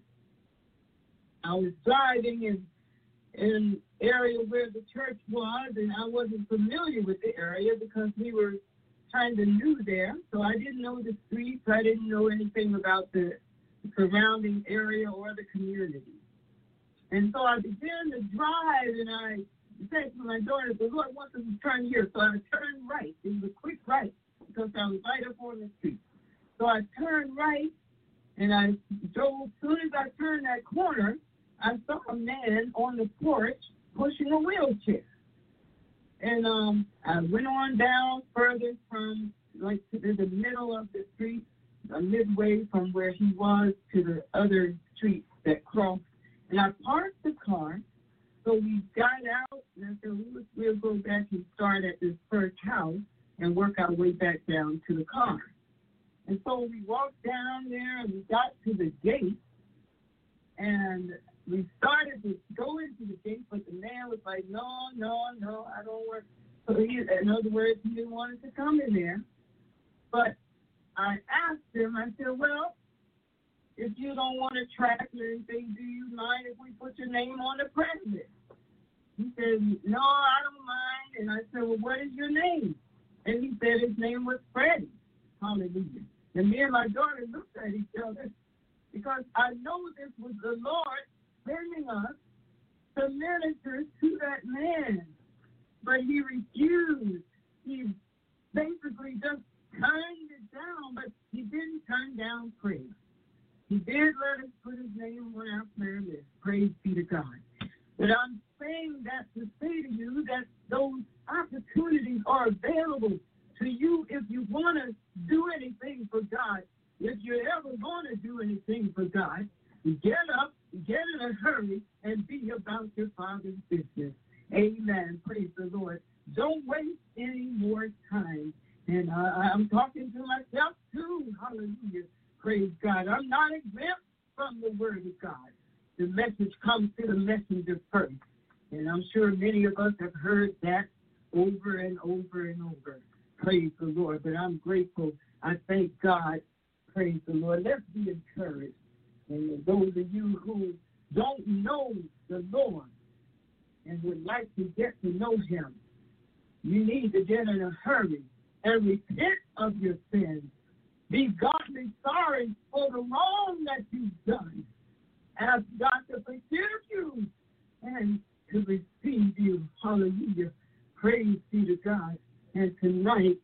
I was driving in an area where the church was, and I wasn't familiar with the area because we were kind of new there. So I didn't know the streets. I didn't know anything about the surrounding area or the community. And so I began to drive, and I said to my daughter, the Lord wants us to turn here. So I turned right. It was a quick right because I was right up on the street. So I turned right, and I drove. As soon as I turned that corner, I saw a man on the porch pushing a wheelchair. And um, I went on down further from, like, to the middle of the street, uh, midway from where he was to the other street that crossed. And I parked the car. So we got out, and I said, we'll, we'll go back and start at this first house and work our way back down to the car. And so we walked down there, and we got to the gate, and we started to go into the gate, but the man was like, no, no, no, I don't want. So he, in other words, he didn't want us to come in there. But I asked him, I said, well, if you don't want to track or anything, do you mind if we put your name on the president? He said, no, I don't mind. And I said, well, what is your name? And he said his name was Freddie. Hallelujah. And me and my daughter looked at each other because I know this was the Lord sending us to minister to that man. But he refused. He basically just turned it down, but he didn't turn down prayer. He did let us put his name on our prayer list. Praise be to God. But I'm saying that to say to you that those opportunities are available to you if you want to do anything for God. If you're ever going to do anything for God, get up, get in a hurry, and be about your Father's business. Amen. Praise the Lord. Don't waste any more time. And uh, I'm talking to myself too. Hallelujah. Praise God. I'm not exempt from the Word of God. The message comes to the messenger first. And I'm sure many of us have heard that over and over and over. Praise the Lord. But I'm grateful. I thank God. Praise the Lord. Let's be encouraged. And those of you who don't know the Lord and would like to get to know him, you need to get in a hurry and repent of your sins. Be godly sorry for the wrong that you've done. Ask God to forgive you and to receive you. Hallelujah. Praise be to God. And tonight,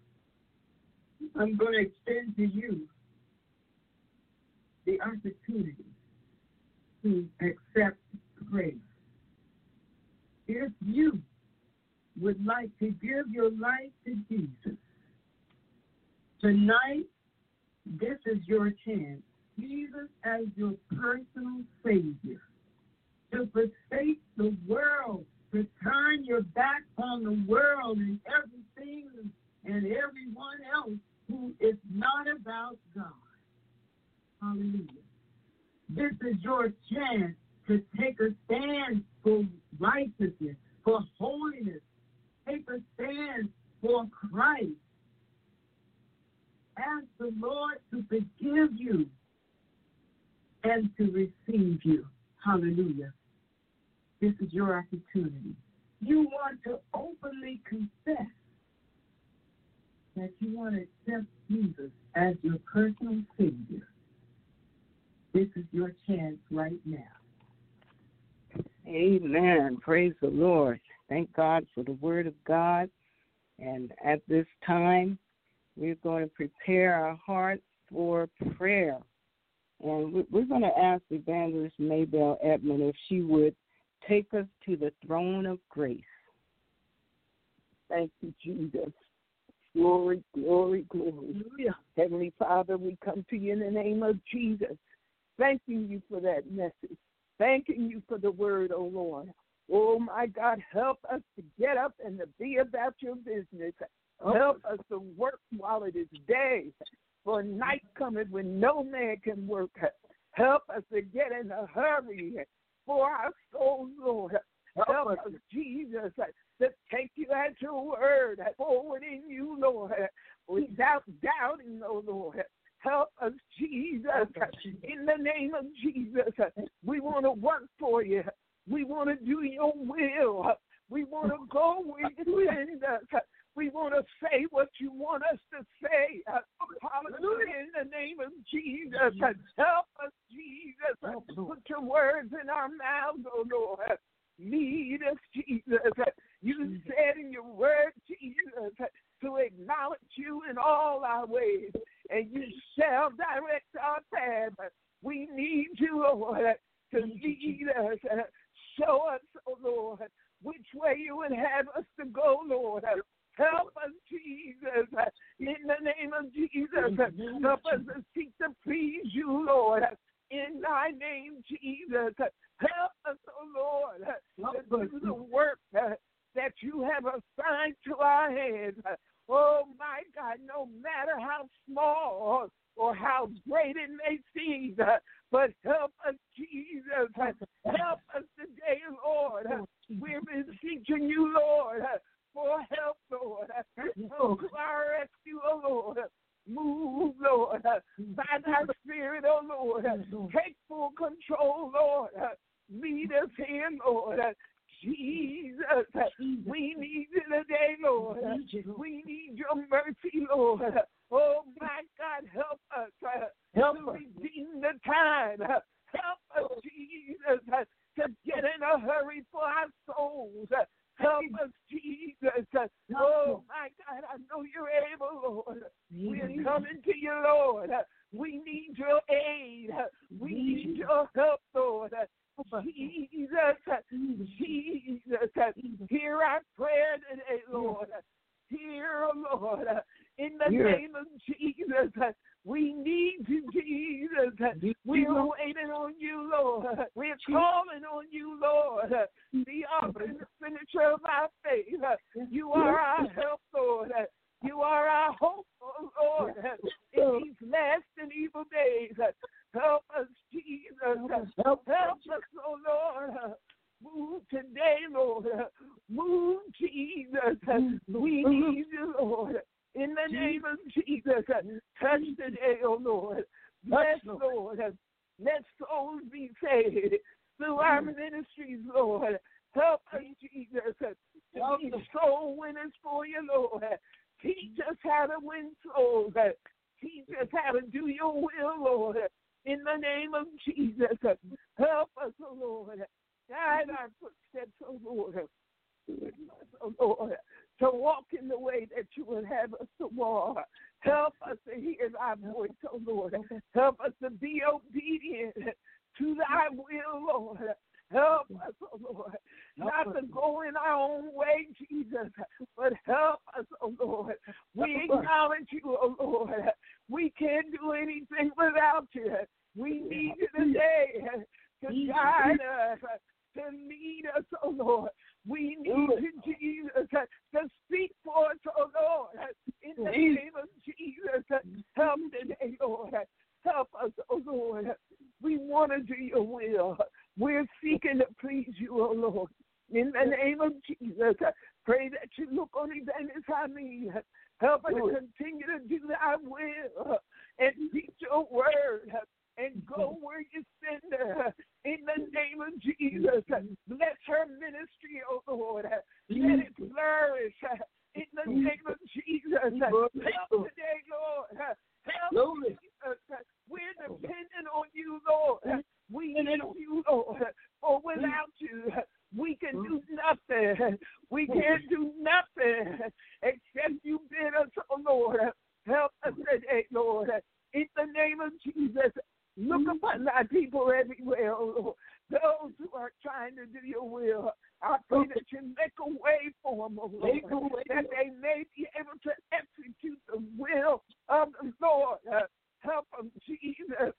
I'm going to extend to you the opportunity to accept praise. If you would like to give your life to Jesus, tonight, this is your chance. Jesus as your personal Savior. To forsake the world, to turn your back on the world and everything and everyone else who is not about God. Hallelujah. This is your chance to take a stand for righteousness, for holiness. Take a stand for Christ. Ask the Lord to forgive you and to receive you. Hallelujah. This is your opportunity. You want to openly confess that you want to accept Jesus as your personal Savior. This is your chance right now. Amen. Praise the Lord. Thank God for the Word of God. And at this time, we're going to prepare our hearts for prayer. And we're going to ask Evangelist Maybelle Edmond if she would take us to the throne of grace. Thank you, Jesus. Glory, glory, glory. Hallelujah. Heavenly Father, we come to you in the name of Jesus, thanking you for that message, thanking you for the word, oh Lord. Oh, my God, help us to get up and to be about your business. Help us to work while it is day, for night cometh when no man can work. Help us to get in a hurry for our souls, Lord. Help us, Jesus, to take you at your word, forward in you, Lord, without doubting, oh Lord. Help us, Jesus, in the name of Jesus. We want to work for you. We want to do your will. We want to go where you send us. We want to say what you want us to say. Hallelujah, in the name of Jesus. Help us, Jesus. Put your words in our mouths, oh Lord. Lead us, Jesus. You said in your word, Jesus, to acknowledge you in all our ways, and you shall direct our path. We need you, Lord, to lead us. Show us, oh Lord, which way you would have us to go, Lord. Help us, Jesus, in the name of Jesus. Help us to seek to please you, Lord, in thy name, Jesus. Help us, oh Lord, to do the work that you have assigned to our hands. Oh, my God, no matter how small or how great it may seem, but help us, Jesus. Help us today, Lord. We've been seeking you, Lord, for help, Lord. Come to our rescue, oh Lord. Move, Lord, by thy Spirit, oh Lord. Take full control, Lord. Lead us here, Lord. Jesus, we need you today, Lord. We need your mercy, Lord. Oh, my God, help us help to redeem the time. Help us, Jesus, to get in a hurry for our souls. Help us, Jesus. Oh, my God, I know you're able, Lord. We're coming to you, Lord. We need your aid. We need your help, Lord. Jesus, Jesus, hear our prayer today, Lord. Hear, Lord, in the name of Jesus. We need you, Jesus. We're waiting on you, Lord. We're calling on you, Lord. The author and the finisher of our faith. You are our help, Lord. You are our hope, oh Lord, in these last and evil days. Help us, Jesus. Help us, oh Lord. Move today, Lord. Move, Jesus. We need you, Lord. In the name of Jesus, touch today, oh Lord. Bless, Lord. Let souls be saved through our ministries, Lord. Help us, Jesus, to be soul winners for you, Lord. Teach us how to win souls. Teach us how to do your will, Lord. In the name of Jesus, help us, oh Lord. Guide our footsteps, oh Lord. Oh Lord, to walk in the way that you would have us to walk. Help us to hear thy voice, oh Lord. Help us to be obedient to thy will, Lord. Help us, oh Lord, not to go in our own way, Jesus, but help us, oh Lord. We acknowledge you, oh Lord. We can't do anything without you. We need you today to guide us, to lead us, oh Lord. We need you, Jesus, to speak for us, oh Lord. In the name of Jesus, help today, Lord. Help us, oh Lord. We want to do your will. We're seeking to please you, oh Lord. In the name of Jesus, pray that you look on Evangelist Hameen. Help us to continue to do thy will and teach your word and go where you send her. In the name of Jesus, bless her ministry, oh Lord. Let it flourish. In the name of Jesus, help today, Lord. Help Jesus. We're dependent on you, Lord. We need you, Lord. For without you, we can do nothing. We can't do nothing except you bid us, oh Lord. Help us today, Lord. In the name of Jesus, look upon thy people everywhere, oh Lord. Those who are trying to do your will, I pray that you make a way for them, oh Lord, that they may be able to execute the will of the Lord. Help them, Jesus.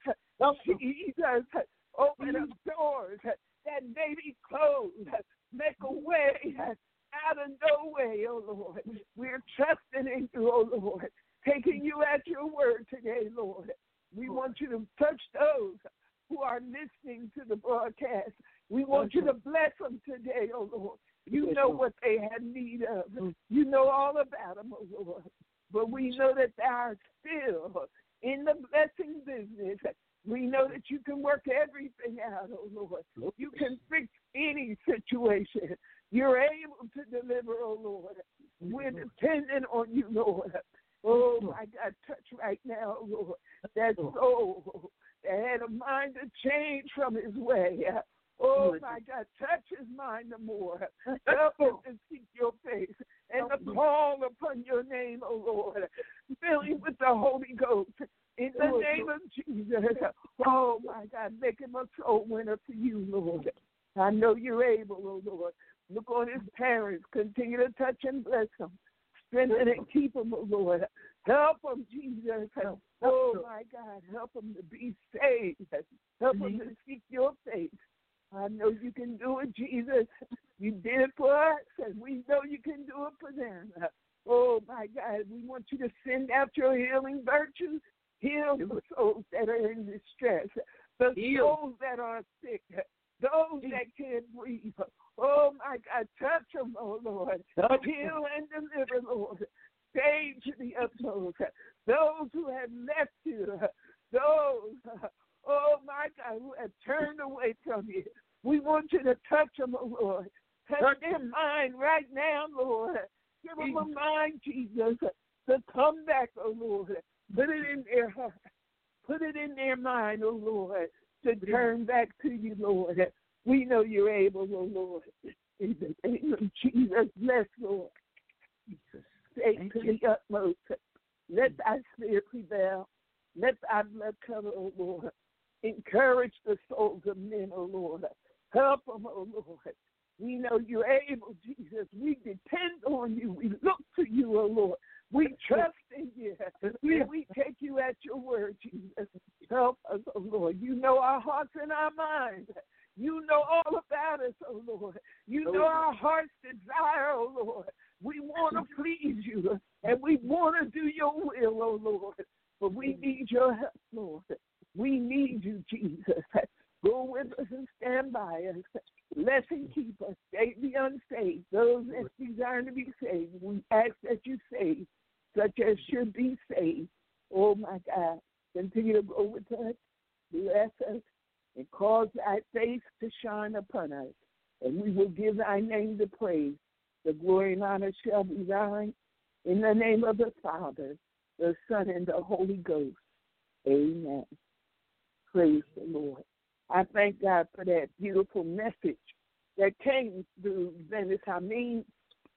Jesus, open up doors that may be closed. Make a way out of no way, oh Lord. We're trusting in you, oh Lord, taking you at your word today, Lord. We want you to touch those who are listening to the broadcast. We want you to bless them today, oh Lord. You know what they have need of. You know all about them, oh Lord. But we know that they are still in the blessing business. We know that you can work everything out, oh Lord. You can fix any situation. You're able to deliver, oh Lord. We're dependent on you, Lord. Oh, my God, touch right now, Lord. That soul that had a mind to change from his way. Oh, my God, touch his mind the more. Help him to seek your face and to call upon your name, oh Lord. Fill him with the Holy Ghost. In the name of Jesus. Oh, my God, make him a soul winner for you, Lord. I know you're able, oh Lord. Look on his parents. Continue to touch and bless them. strengthen and keep them, oh Lord. Help them, Jesus. Oh, my God, help them to be saved. Help them to seek your face. I know you can do it, Jesus. You did it for us, and we know you can do it for them. Oh, my God, we want you to send out your healing virtue. Heal the souls that are in distress, the souls that are sick, those that can't breathe. Oh, my God, touch them, oh, Lord. Heal and deliver, Lord. Save to the utmost. Those who have left you, those, oh, my God, who have turned away from you. We want you to touch them, oh, Lord. Touch their mind right now, Lord. Give them a mind, Jesus, to come back, oh, Lord. Put it in their heart. Put it in their mind, oh, Lord, to turn back to you, Lord. We know you're able, oh, Lord. In the name of Jesus, bless, Lord. Jesus. Take to the utmost. Let thy spirit prevail. Let thy blood cover, oh, Lord. Encourage the souls of men, oh, Lord. Help them, oh, Lord. We know you're able, Jesus. We depend on you. We look to you, oh, Lord. We trust in you. We, we take you at your word, Jesus. Help us, oh, Lord. You know our hearts and our minds. You know all about us, oh, Lord. You know our heart's desire, oh, Lord. We want to please you, and we want to do your will, oh, Lord. But we need your help, Lord. We need you, Jesus. Go with us and stand by us. Bless and keep us. Save the unsaved. Those that desire to be saved, we ask that you save, such as should be saved. Oh, my God. Continue to go with us. Bless us. And cause thy face to shine upon us. And we will give thy name the praise. The glory and honor shall be thine. In the name of the Father, the Son, and the Holy Ghost. Amen. Praise the Lord. I thank God for that beautiful message that came through Venice. I mean,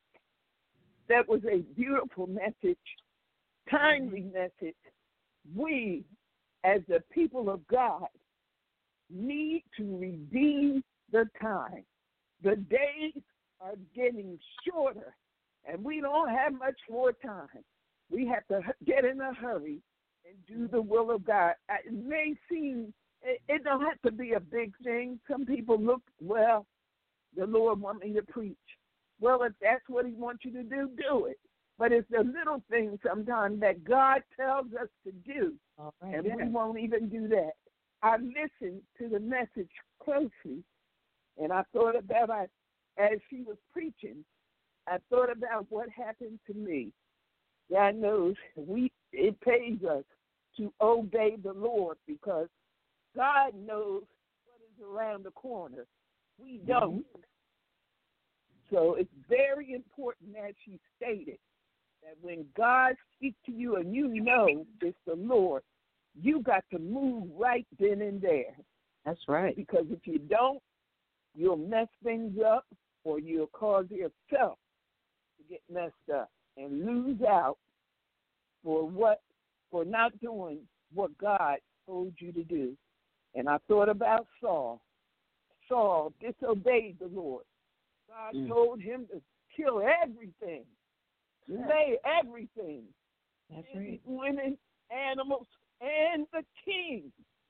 that was a beautiful message, timely message. We, as the people of God, need to redeem the time. The days are getting shorter, and we don't have much more time. We have to get in a hurry and do the will of God. It may seem, it, it don't have to be a big thing. Some people look, well, the Lord want me to preach. Well, if that's what he wants you to do, do it. But it's the little things sometimes that God tells us to do, right, and yeah. we won't even do that. I listened to the message closely, and I thought about it as she was preaching. I thought about what happened to me. God knows we it pays us to obey the Lord because God knows what is around the corner. We don't. Mm-hmm. So it's very important, as she stated, that when God speaks to you and you know it's the Lord, you got to move right then and there. That's right. Because if you don't, you'll mess things up or you'll cause yourself to get messed up and lose out for what for not doing what God told you to do. And I thought about Saul. Saul disobeyed the Lord. God mm. told him to kill everything, slay everything. That's right. Women, animals, and the king.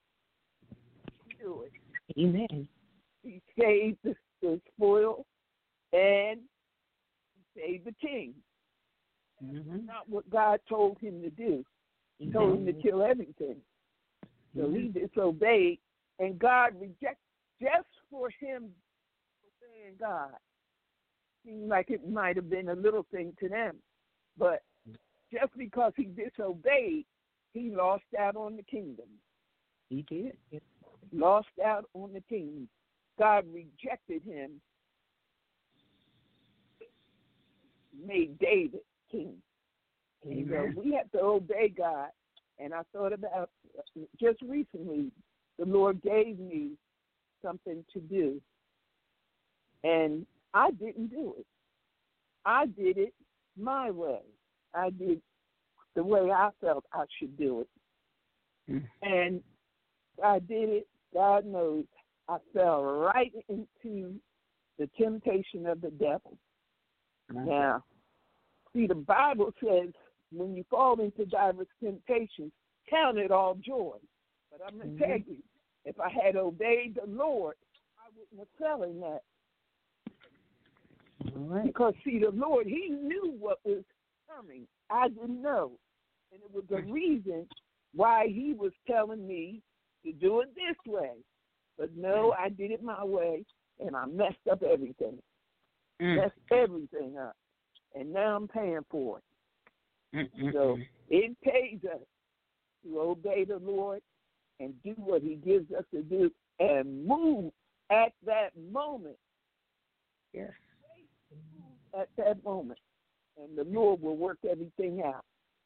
Do it. Amen. He saved the, the spoil and he saved the king. Mm-hmm. That's not what God told him to do. He mm-hmm. told him to kill everything. So mm-hmm. he disobeyed, and God rejected just for him obeying God. Seemed like it might have been a little thing to them, but just because he disobeyed, he lost out on the kingdom. He did. Lost out on the kingdom. God rejected him, made David king. And so we have to obey God. And I thought about, just recently, the Lord gave me something to do. And I didn't do it. I did it my way. I did the way I felt I should do it. Mm. And I did it, God knows, I fell right into the temptation of the devil. Mm. Now, See, the Bible says when you fall into diverse temptations, count it all joy. But I'm going to mm-hmm. tell you, if I had obeyed the Lord, I wouldn't have fell in that. All right. Because, see, the Lord, he knew what was coming. I didn't know. And it was the reason why he was telling me to do it this way. But no, I did it my way, and I messed up everything. Mm. Messed everything up. And now I'm paying for it. Mm-mm-mm. So it pays us to obey the Lord and do what he gives us to do and move at that moment. Yes. At that moment. And the Lord will work everything out.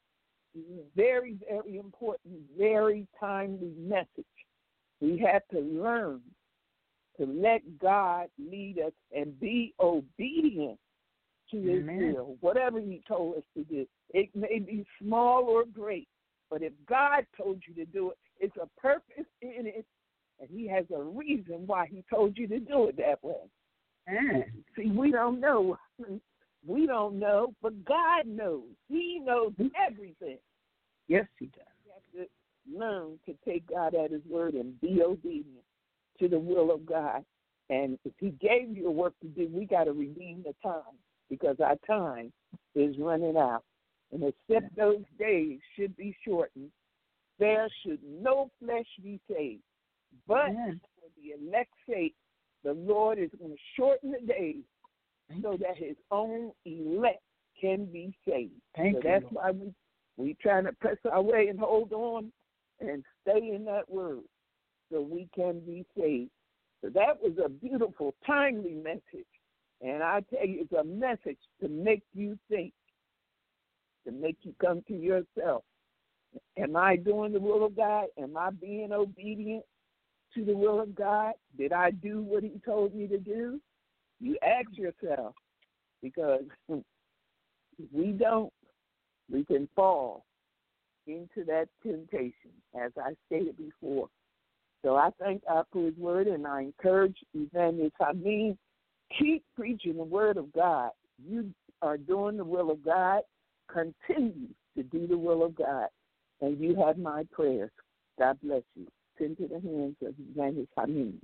Very, very important, very timely message. We have to learn to let God lead us and be obedient to his Amen. will, whatever he told us to do. It may be small or great, but if God told you to do it, it's a purpose in it, and he has a reason why he told you to do it that way. Mm. See, we don't know. We don't know, but God knows. He knows everything. Yes, he does. We have to learn to take God at his word and be obedient to the will of God. And if he gave you a work to do, we got to redeem the time because our time is running out. And except those days should be shortened, there should no flesh be saved. But Amen. For the elect's sake, the Lord is going to shorten the days so that his own elect can be saved. Thank so you, that's Lord. why we we trying to press our way and hold on and stay in that word so we can be saved. So that was a beautiful, timely message. And I tell you, it's a message to make you think, to make you come to yourself. Am I doing the will of God? Am I being obedient to the will of God? Did I do what he told me to do? You ask yourself, because if we don't, we can fall into that temptation, as I stated before. So I thank God for his word, and I encourage Evangelist Hameen, keep preaching the word of God. You are doing the will of God. Continue to do the will of God, and you have my prayers. God bless you. Send to the hands of Evangelist Hameen.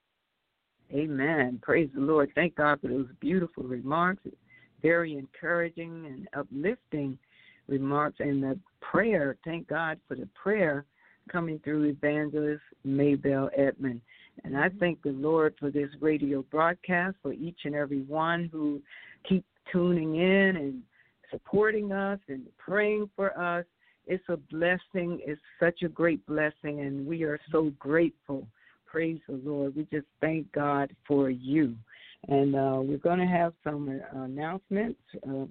Amen. Praise the Lord. Thank God for those beautiful remarks. Very encouraging and uplifting remarks. And the prayer, thank God for the prayer coming through Evangelist Maybelle Edmond. And I thank the Lord for this radio broadcast, for each and every one who keep tuning in and supporting us and praying for us. It's a blessing. It's such a great blessing, and we are so grateful. Praise the Lord. We just thank God for you. And uh, we're going to have some uh, announcements uh,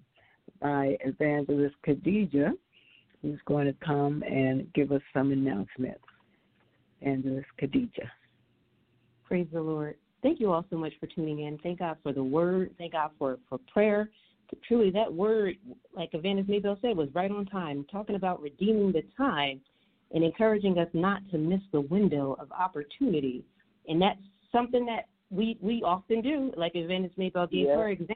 by Evangelist Khadijah, who's going to come and give us some announcements. Evangelist Khadijah. Praise the Lord. Thank you all so much for tuning in. Thank God for the word. Thank God for, for prayer. Truly, that word, like Evangelist Maybelle said, was right on time, talking about redeeming the time and encouraging us not to miss the window of opportunity. And that's something that we, we often do, like Evangelist Maybelle gave yeah. her example.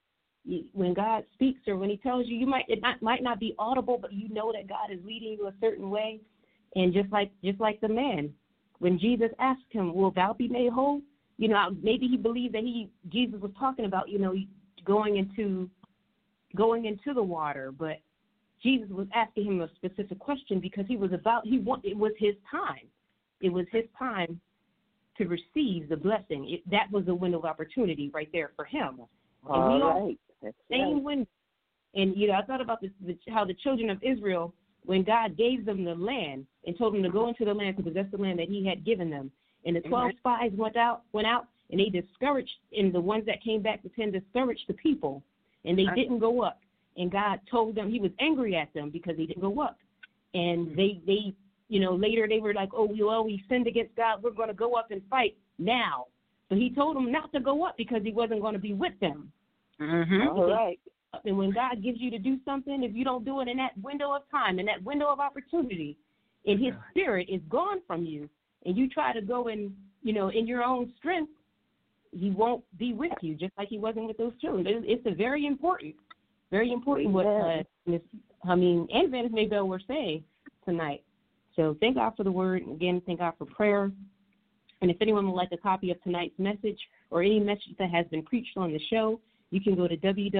When God speaks or when he tells you, you might it not, might not be audible, but you know that God is leading you a certain way. And just like just like the man, when Jesus asked him, will thou be made whole? You know, maybe he believed that he Jesus was talking about, you know, going into going into the water, but Jesus was asking him a specific question because he was about he want it was his time. It was his time to receive the blessing. It, that was a window of opportunity right there for him. And all we right. all That's same right. window. And you know, I thought about this, the, how the children of Israel, when God gave them the land and told them to go into the land to possess the land that he had given them, and the twelve mm-hmm. spies went out, went out, and they discouraged, and the ones that came back to ten discouraged the people, and they didn't go up. And God told them, he was angry at them because they didn't go up. And they, they, you know, later they were like, oh, well, we sinned against God. We're going to go up and fight now. But he told them not to go up because he wasn't going to be with them. Mm-hmm. All right. And when God gives you to do something, if you don't do it in that window of time, in that window of opportunity, and his spirit is gone from you, and you try to go in, you know, in your own strength, he won't be with you, just like he wasn't with those children. It's a very important Very important what uh, Miss I mean, and Evangelist Maybell were saying tonight. So thank God for the word. Again, thank God for prayer. And if anyone would like a copy of tonight's message or any message that has been preached on the show, you can go to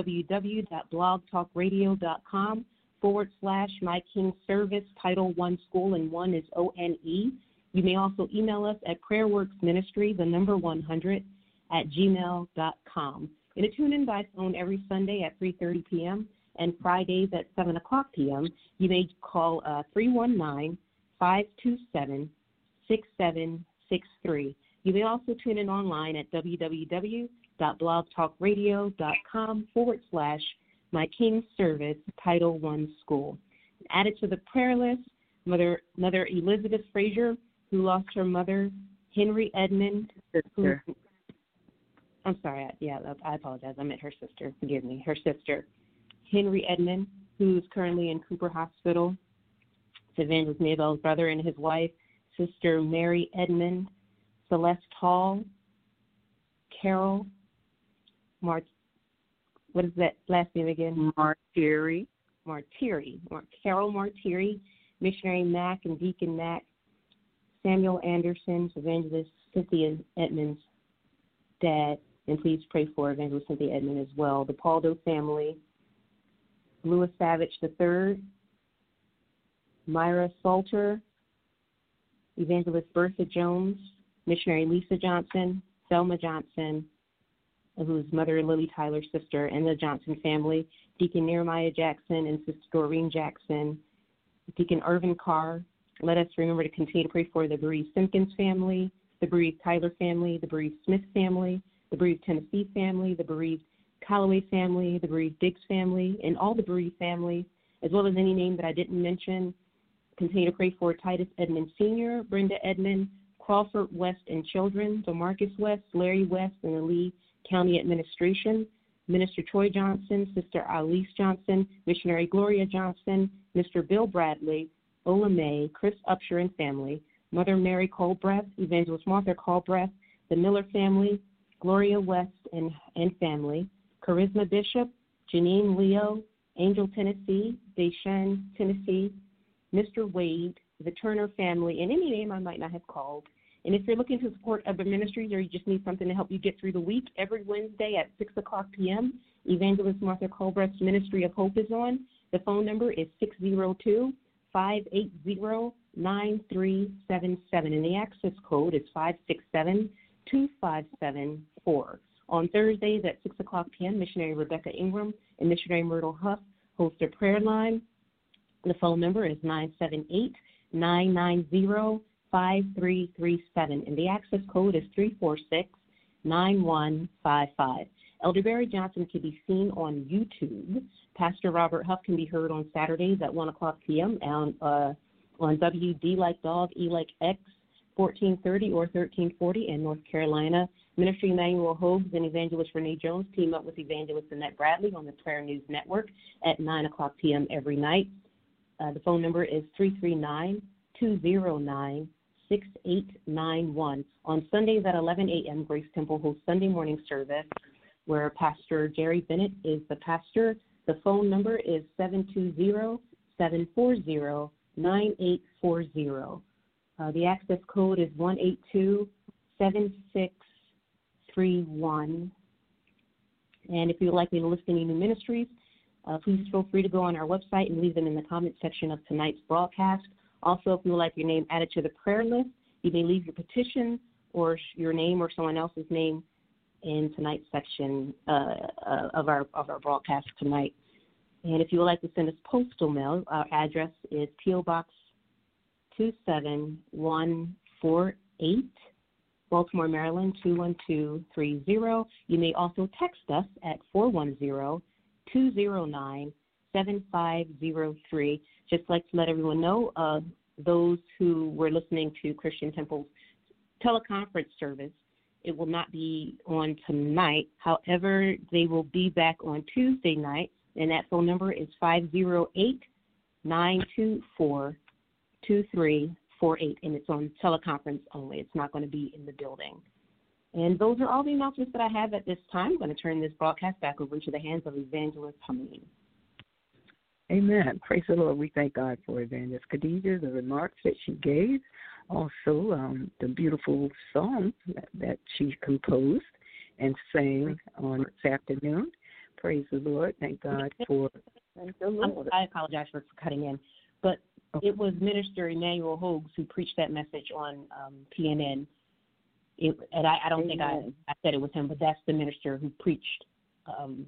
www.blogtalkradio.com forward slash My King Service, Title One School, and one is O N E. You may also email us at prayerworksministry, the number one hundred, at gmail dot com. And to tune in by phone every Sunday at three thirty p.m. and Fridays at seven o'clock p.m., you may call uh, three one nine, five two seven, six seven six three. You may also tune in online at www.blogtalkradio.com forward slash My King Service, Title One School. Added to the prayer list, Mother Mother Elizabeth Frazier, who lost her mother, Henry Edmond. Sister. Who, I'm sorry, yeah, I apologize. I meant her sister. Forgive me, her sister, Henry Edmond, who's currently in Cooper Hospital. It's Evangelist Maybell's brother and his wife, Sister Mary Edmond, Celeste Hall, Carol, Mart. What is that last name again? Martieri. Martieri. Mar- Carol Martieri, Missionary Mack and Deacon Mack, Samuel Anderson, Evangelist Cynthia Edmonds' dad, and please pray for Evangelist Cynthia Edmond as well. The Paldo family, Louis Savage the third, Myra Salter, Evangelist Bertha Jones, Missionary Lisa Johnson, Selma Johnson, whose mother Lily Tyler's sister, and the Johnson family, Deacon Nehemiah Jackson and Sister Doreen Jackson, Deacon Irvin Carr. Let us remember to continue to pray for the bereaved Simpkins family, the bereaved Tyler family, the bereaved Smith family, the bereaved Tennessee family, the bereaved Callaway family, the bereaved Diggs family, and all the bereaved families, as well as any name that I didn't mention. Continue to pray for Titus Edmond Senior, Brenda Edmond, Crawford West and children, DeMarcus West, Larry West, and the Lee County Administration, Minister Troy Johnson, Sister Alice Johnson, Missionary Gloria Johnson, Mister Bill Bradley, Ola May, Chris Upshur and family, Mother Mary Colbreth, Evangelist Martha Colbreth, the Miller family, Gloria West and, and family, Charisma Bishop, Janine Leo, Angel Tennessee, Deshaun Tennessee, Mister Wade, the Turner family, and any name I might not have called. And if you're looking to support other ministries or you just need something to help you get through the week, every Wednesday at six o'clock p.m., Evangelist Martha Colbreth's Ministry of Hope is on. The phone number is six zero two, five eight zero, nine three seven seven, and the access code is five six seven, two five seven four. On Thursdays at six o'clock p.m., Missionary Rebecca Ingram and Missionary Myrtle Huff host a prayer line. The phone number is nine seven eight, nine nine zero, five three three seven, and the access code is three four six, nine one five five. Elder Barry Johnson can be seen on YouTube. Pastor Robert Huff can be heard on Saturdays at one o'clock p.m. on, uh, on W D like Dog, E like X, fourteen thirty or thirteen forty in North Carolina. Ministry Emmanuel Hobbs and Evangelist Renee Jones team up with Evangelist Annette Bradley on the Prayer News Network at nine o'clock p.m. every night. Uh, the phone number is three three nine, two zero nine, six eight nine one. On Sundays at eleven a.m., Grace Temple hosts Sunday morning service where Pastor Jerry Bennett is the pastor. The phone number is seven two zero, seven four zero, nine eight four zero. Uh, the access code is one eight two, seven six three one. And if you would like me to list any new ministries, Uh, please feel free to go on our website and leave them in the comment section of tonight's broadcast. Also, if you would like your name added to the prayer list, you may leave your petition or your name or someone else's name in tonight's section uh, uh, of our of our broadcast tonight. And if you would like to send us postal mail, our address is P O Box two seven one four eight, Baltimore, Maryland two one two three zero. You may also text us at four one zero, two zero nine, seven five zero three. Just like to let everyone know, uh, those who were listening to Christian Temple's teleconference service, it will not be on tonight. However, they will be back on Tuesday night, and that phone number is five zero eight, nine two four, two three four eight, and it's on teleconference only. It's not going to be in the building. And those are all the announcements that I have at this time. I'm going to turn this broadcast back over into the hands of Evangelist Hameen. Amen. Praise the Lord. We thank God for Evangelist Khadijah, the remarks that she gave, also um, the beautiful song that, that she composed and sang on this afternoon. Praise the Lord. Thank God for thank the Lord. I apologize for cutting in, but it was Minister Emmanuel Hogues who preached that message on um, P N N. It, and I, I don't Amen. think I, I said it was him, but that's the minister who preached um,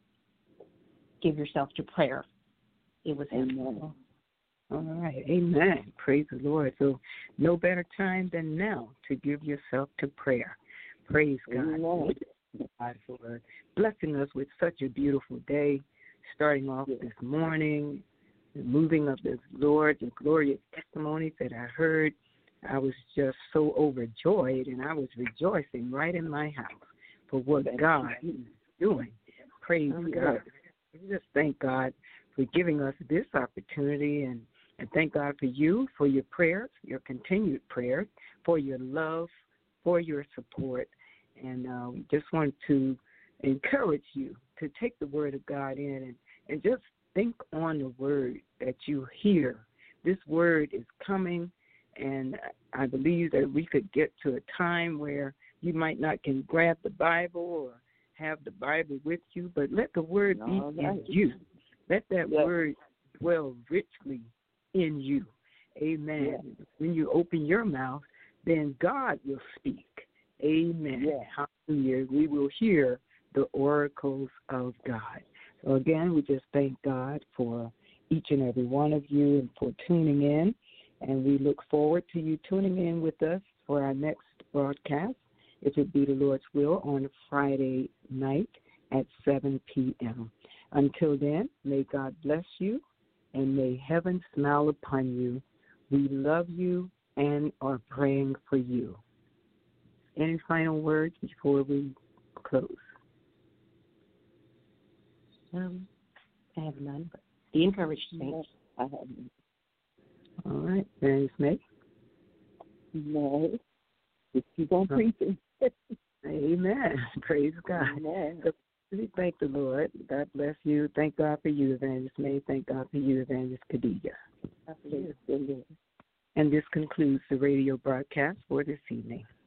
Give Yourself to Prayer. It was him. Amen. All right. Amen. Praise the Lord. So no better time than now to give yourself to prayer. Praise God. Amen. God for blessing us with such a beautiful day, starting off this morning, the moving of the Lord, the glorious testimonies that I heard. I was just so overjoyed, and I was rejoicing right in my house for what God is doing. Praise oh, God. We just thank God for giving us this opportunity, and, and thank God for you, for your prayers, your continued prayers, for your love, for your support. And uh, we just want to encourage you to take the word of God in and, and just think on the word that you hear. This word is coming, and I believe that we could get to a time where you might not can grab the Bible or have the Bible with you, but let the word be no, in you. Let that yes. word dwell richly in you. Amen. Yes. When you open your mouth, then God will speak. Amen. Yes. Hallelujah. We will hear the oracles of God. So again, we just thank God for each and every one of you and for tuning in. And we look forward to you tuning in with us for our next broadcast, if it be the Lord's will, on Friday night at seven p.m. Until then, may God bless you and may heaven smile upon you. We love you and are praying for you. Any final words before we close? Um, I have none, but be encouraged, saints. I have none. All right, Miz May. No, just keep on preaching. Amen. Praise God. Amen. So we thank the Lord. God bless you. Thank God for you, Evangelist May. Thank God for you, Evangelist Khadijah. Yes. And this concludes the radio broadcast for this evening.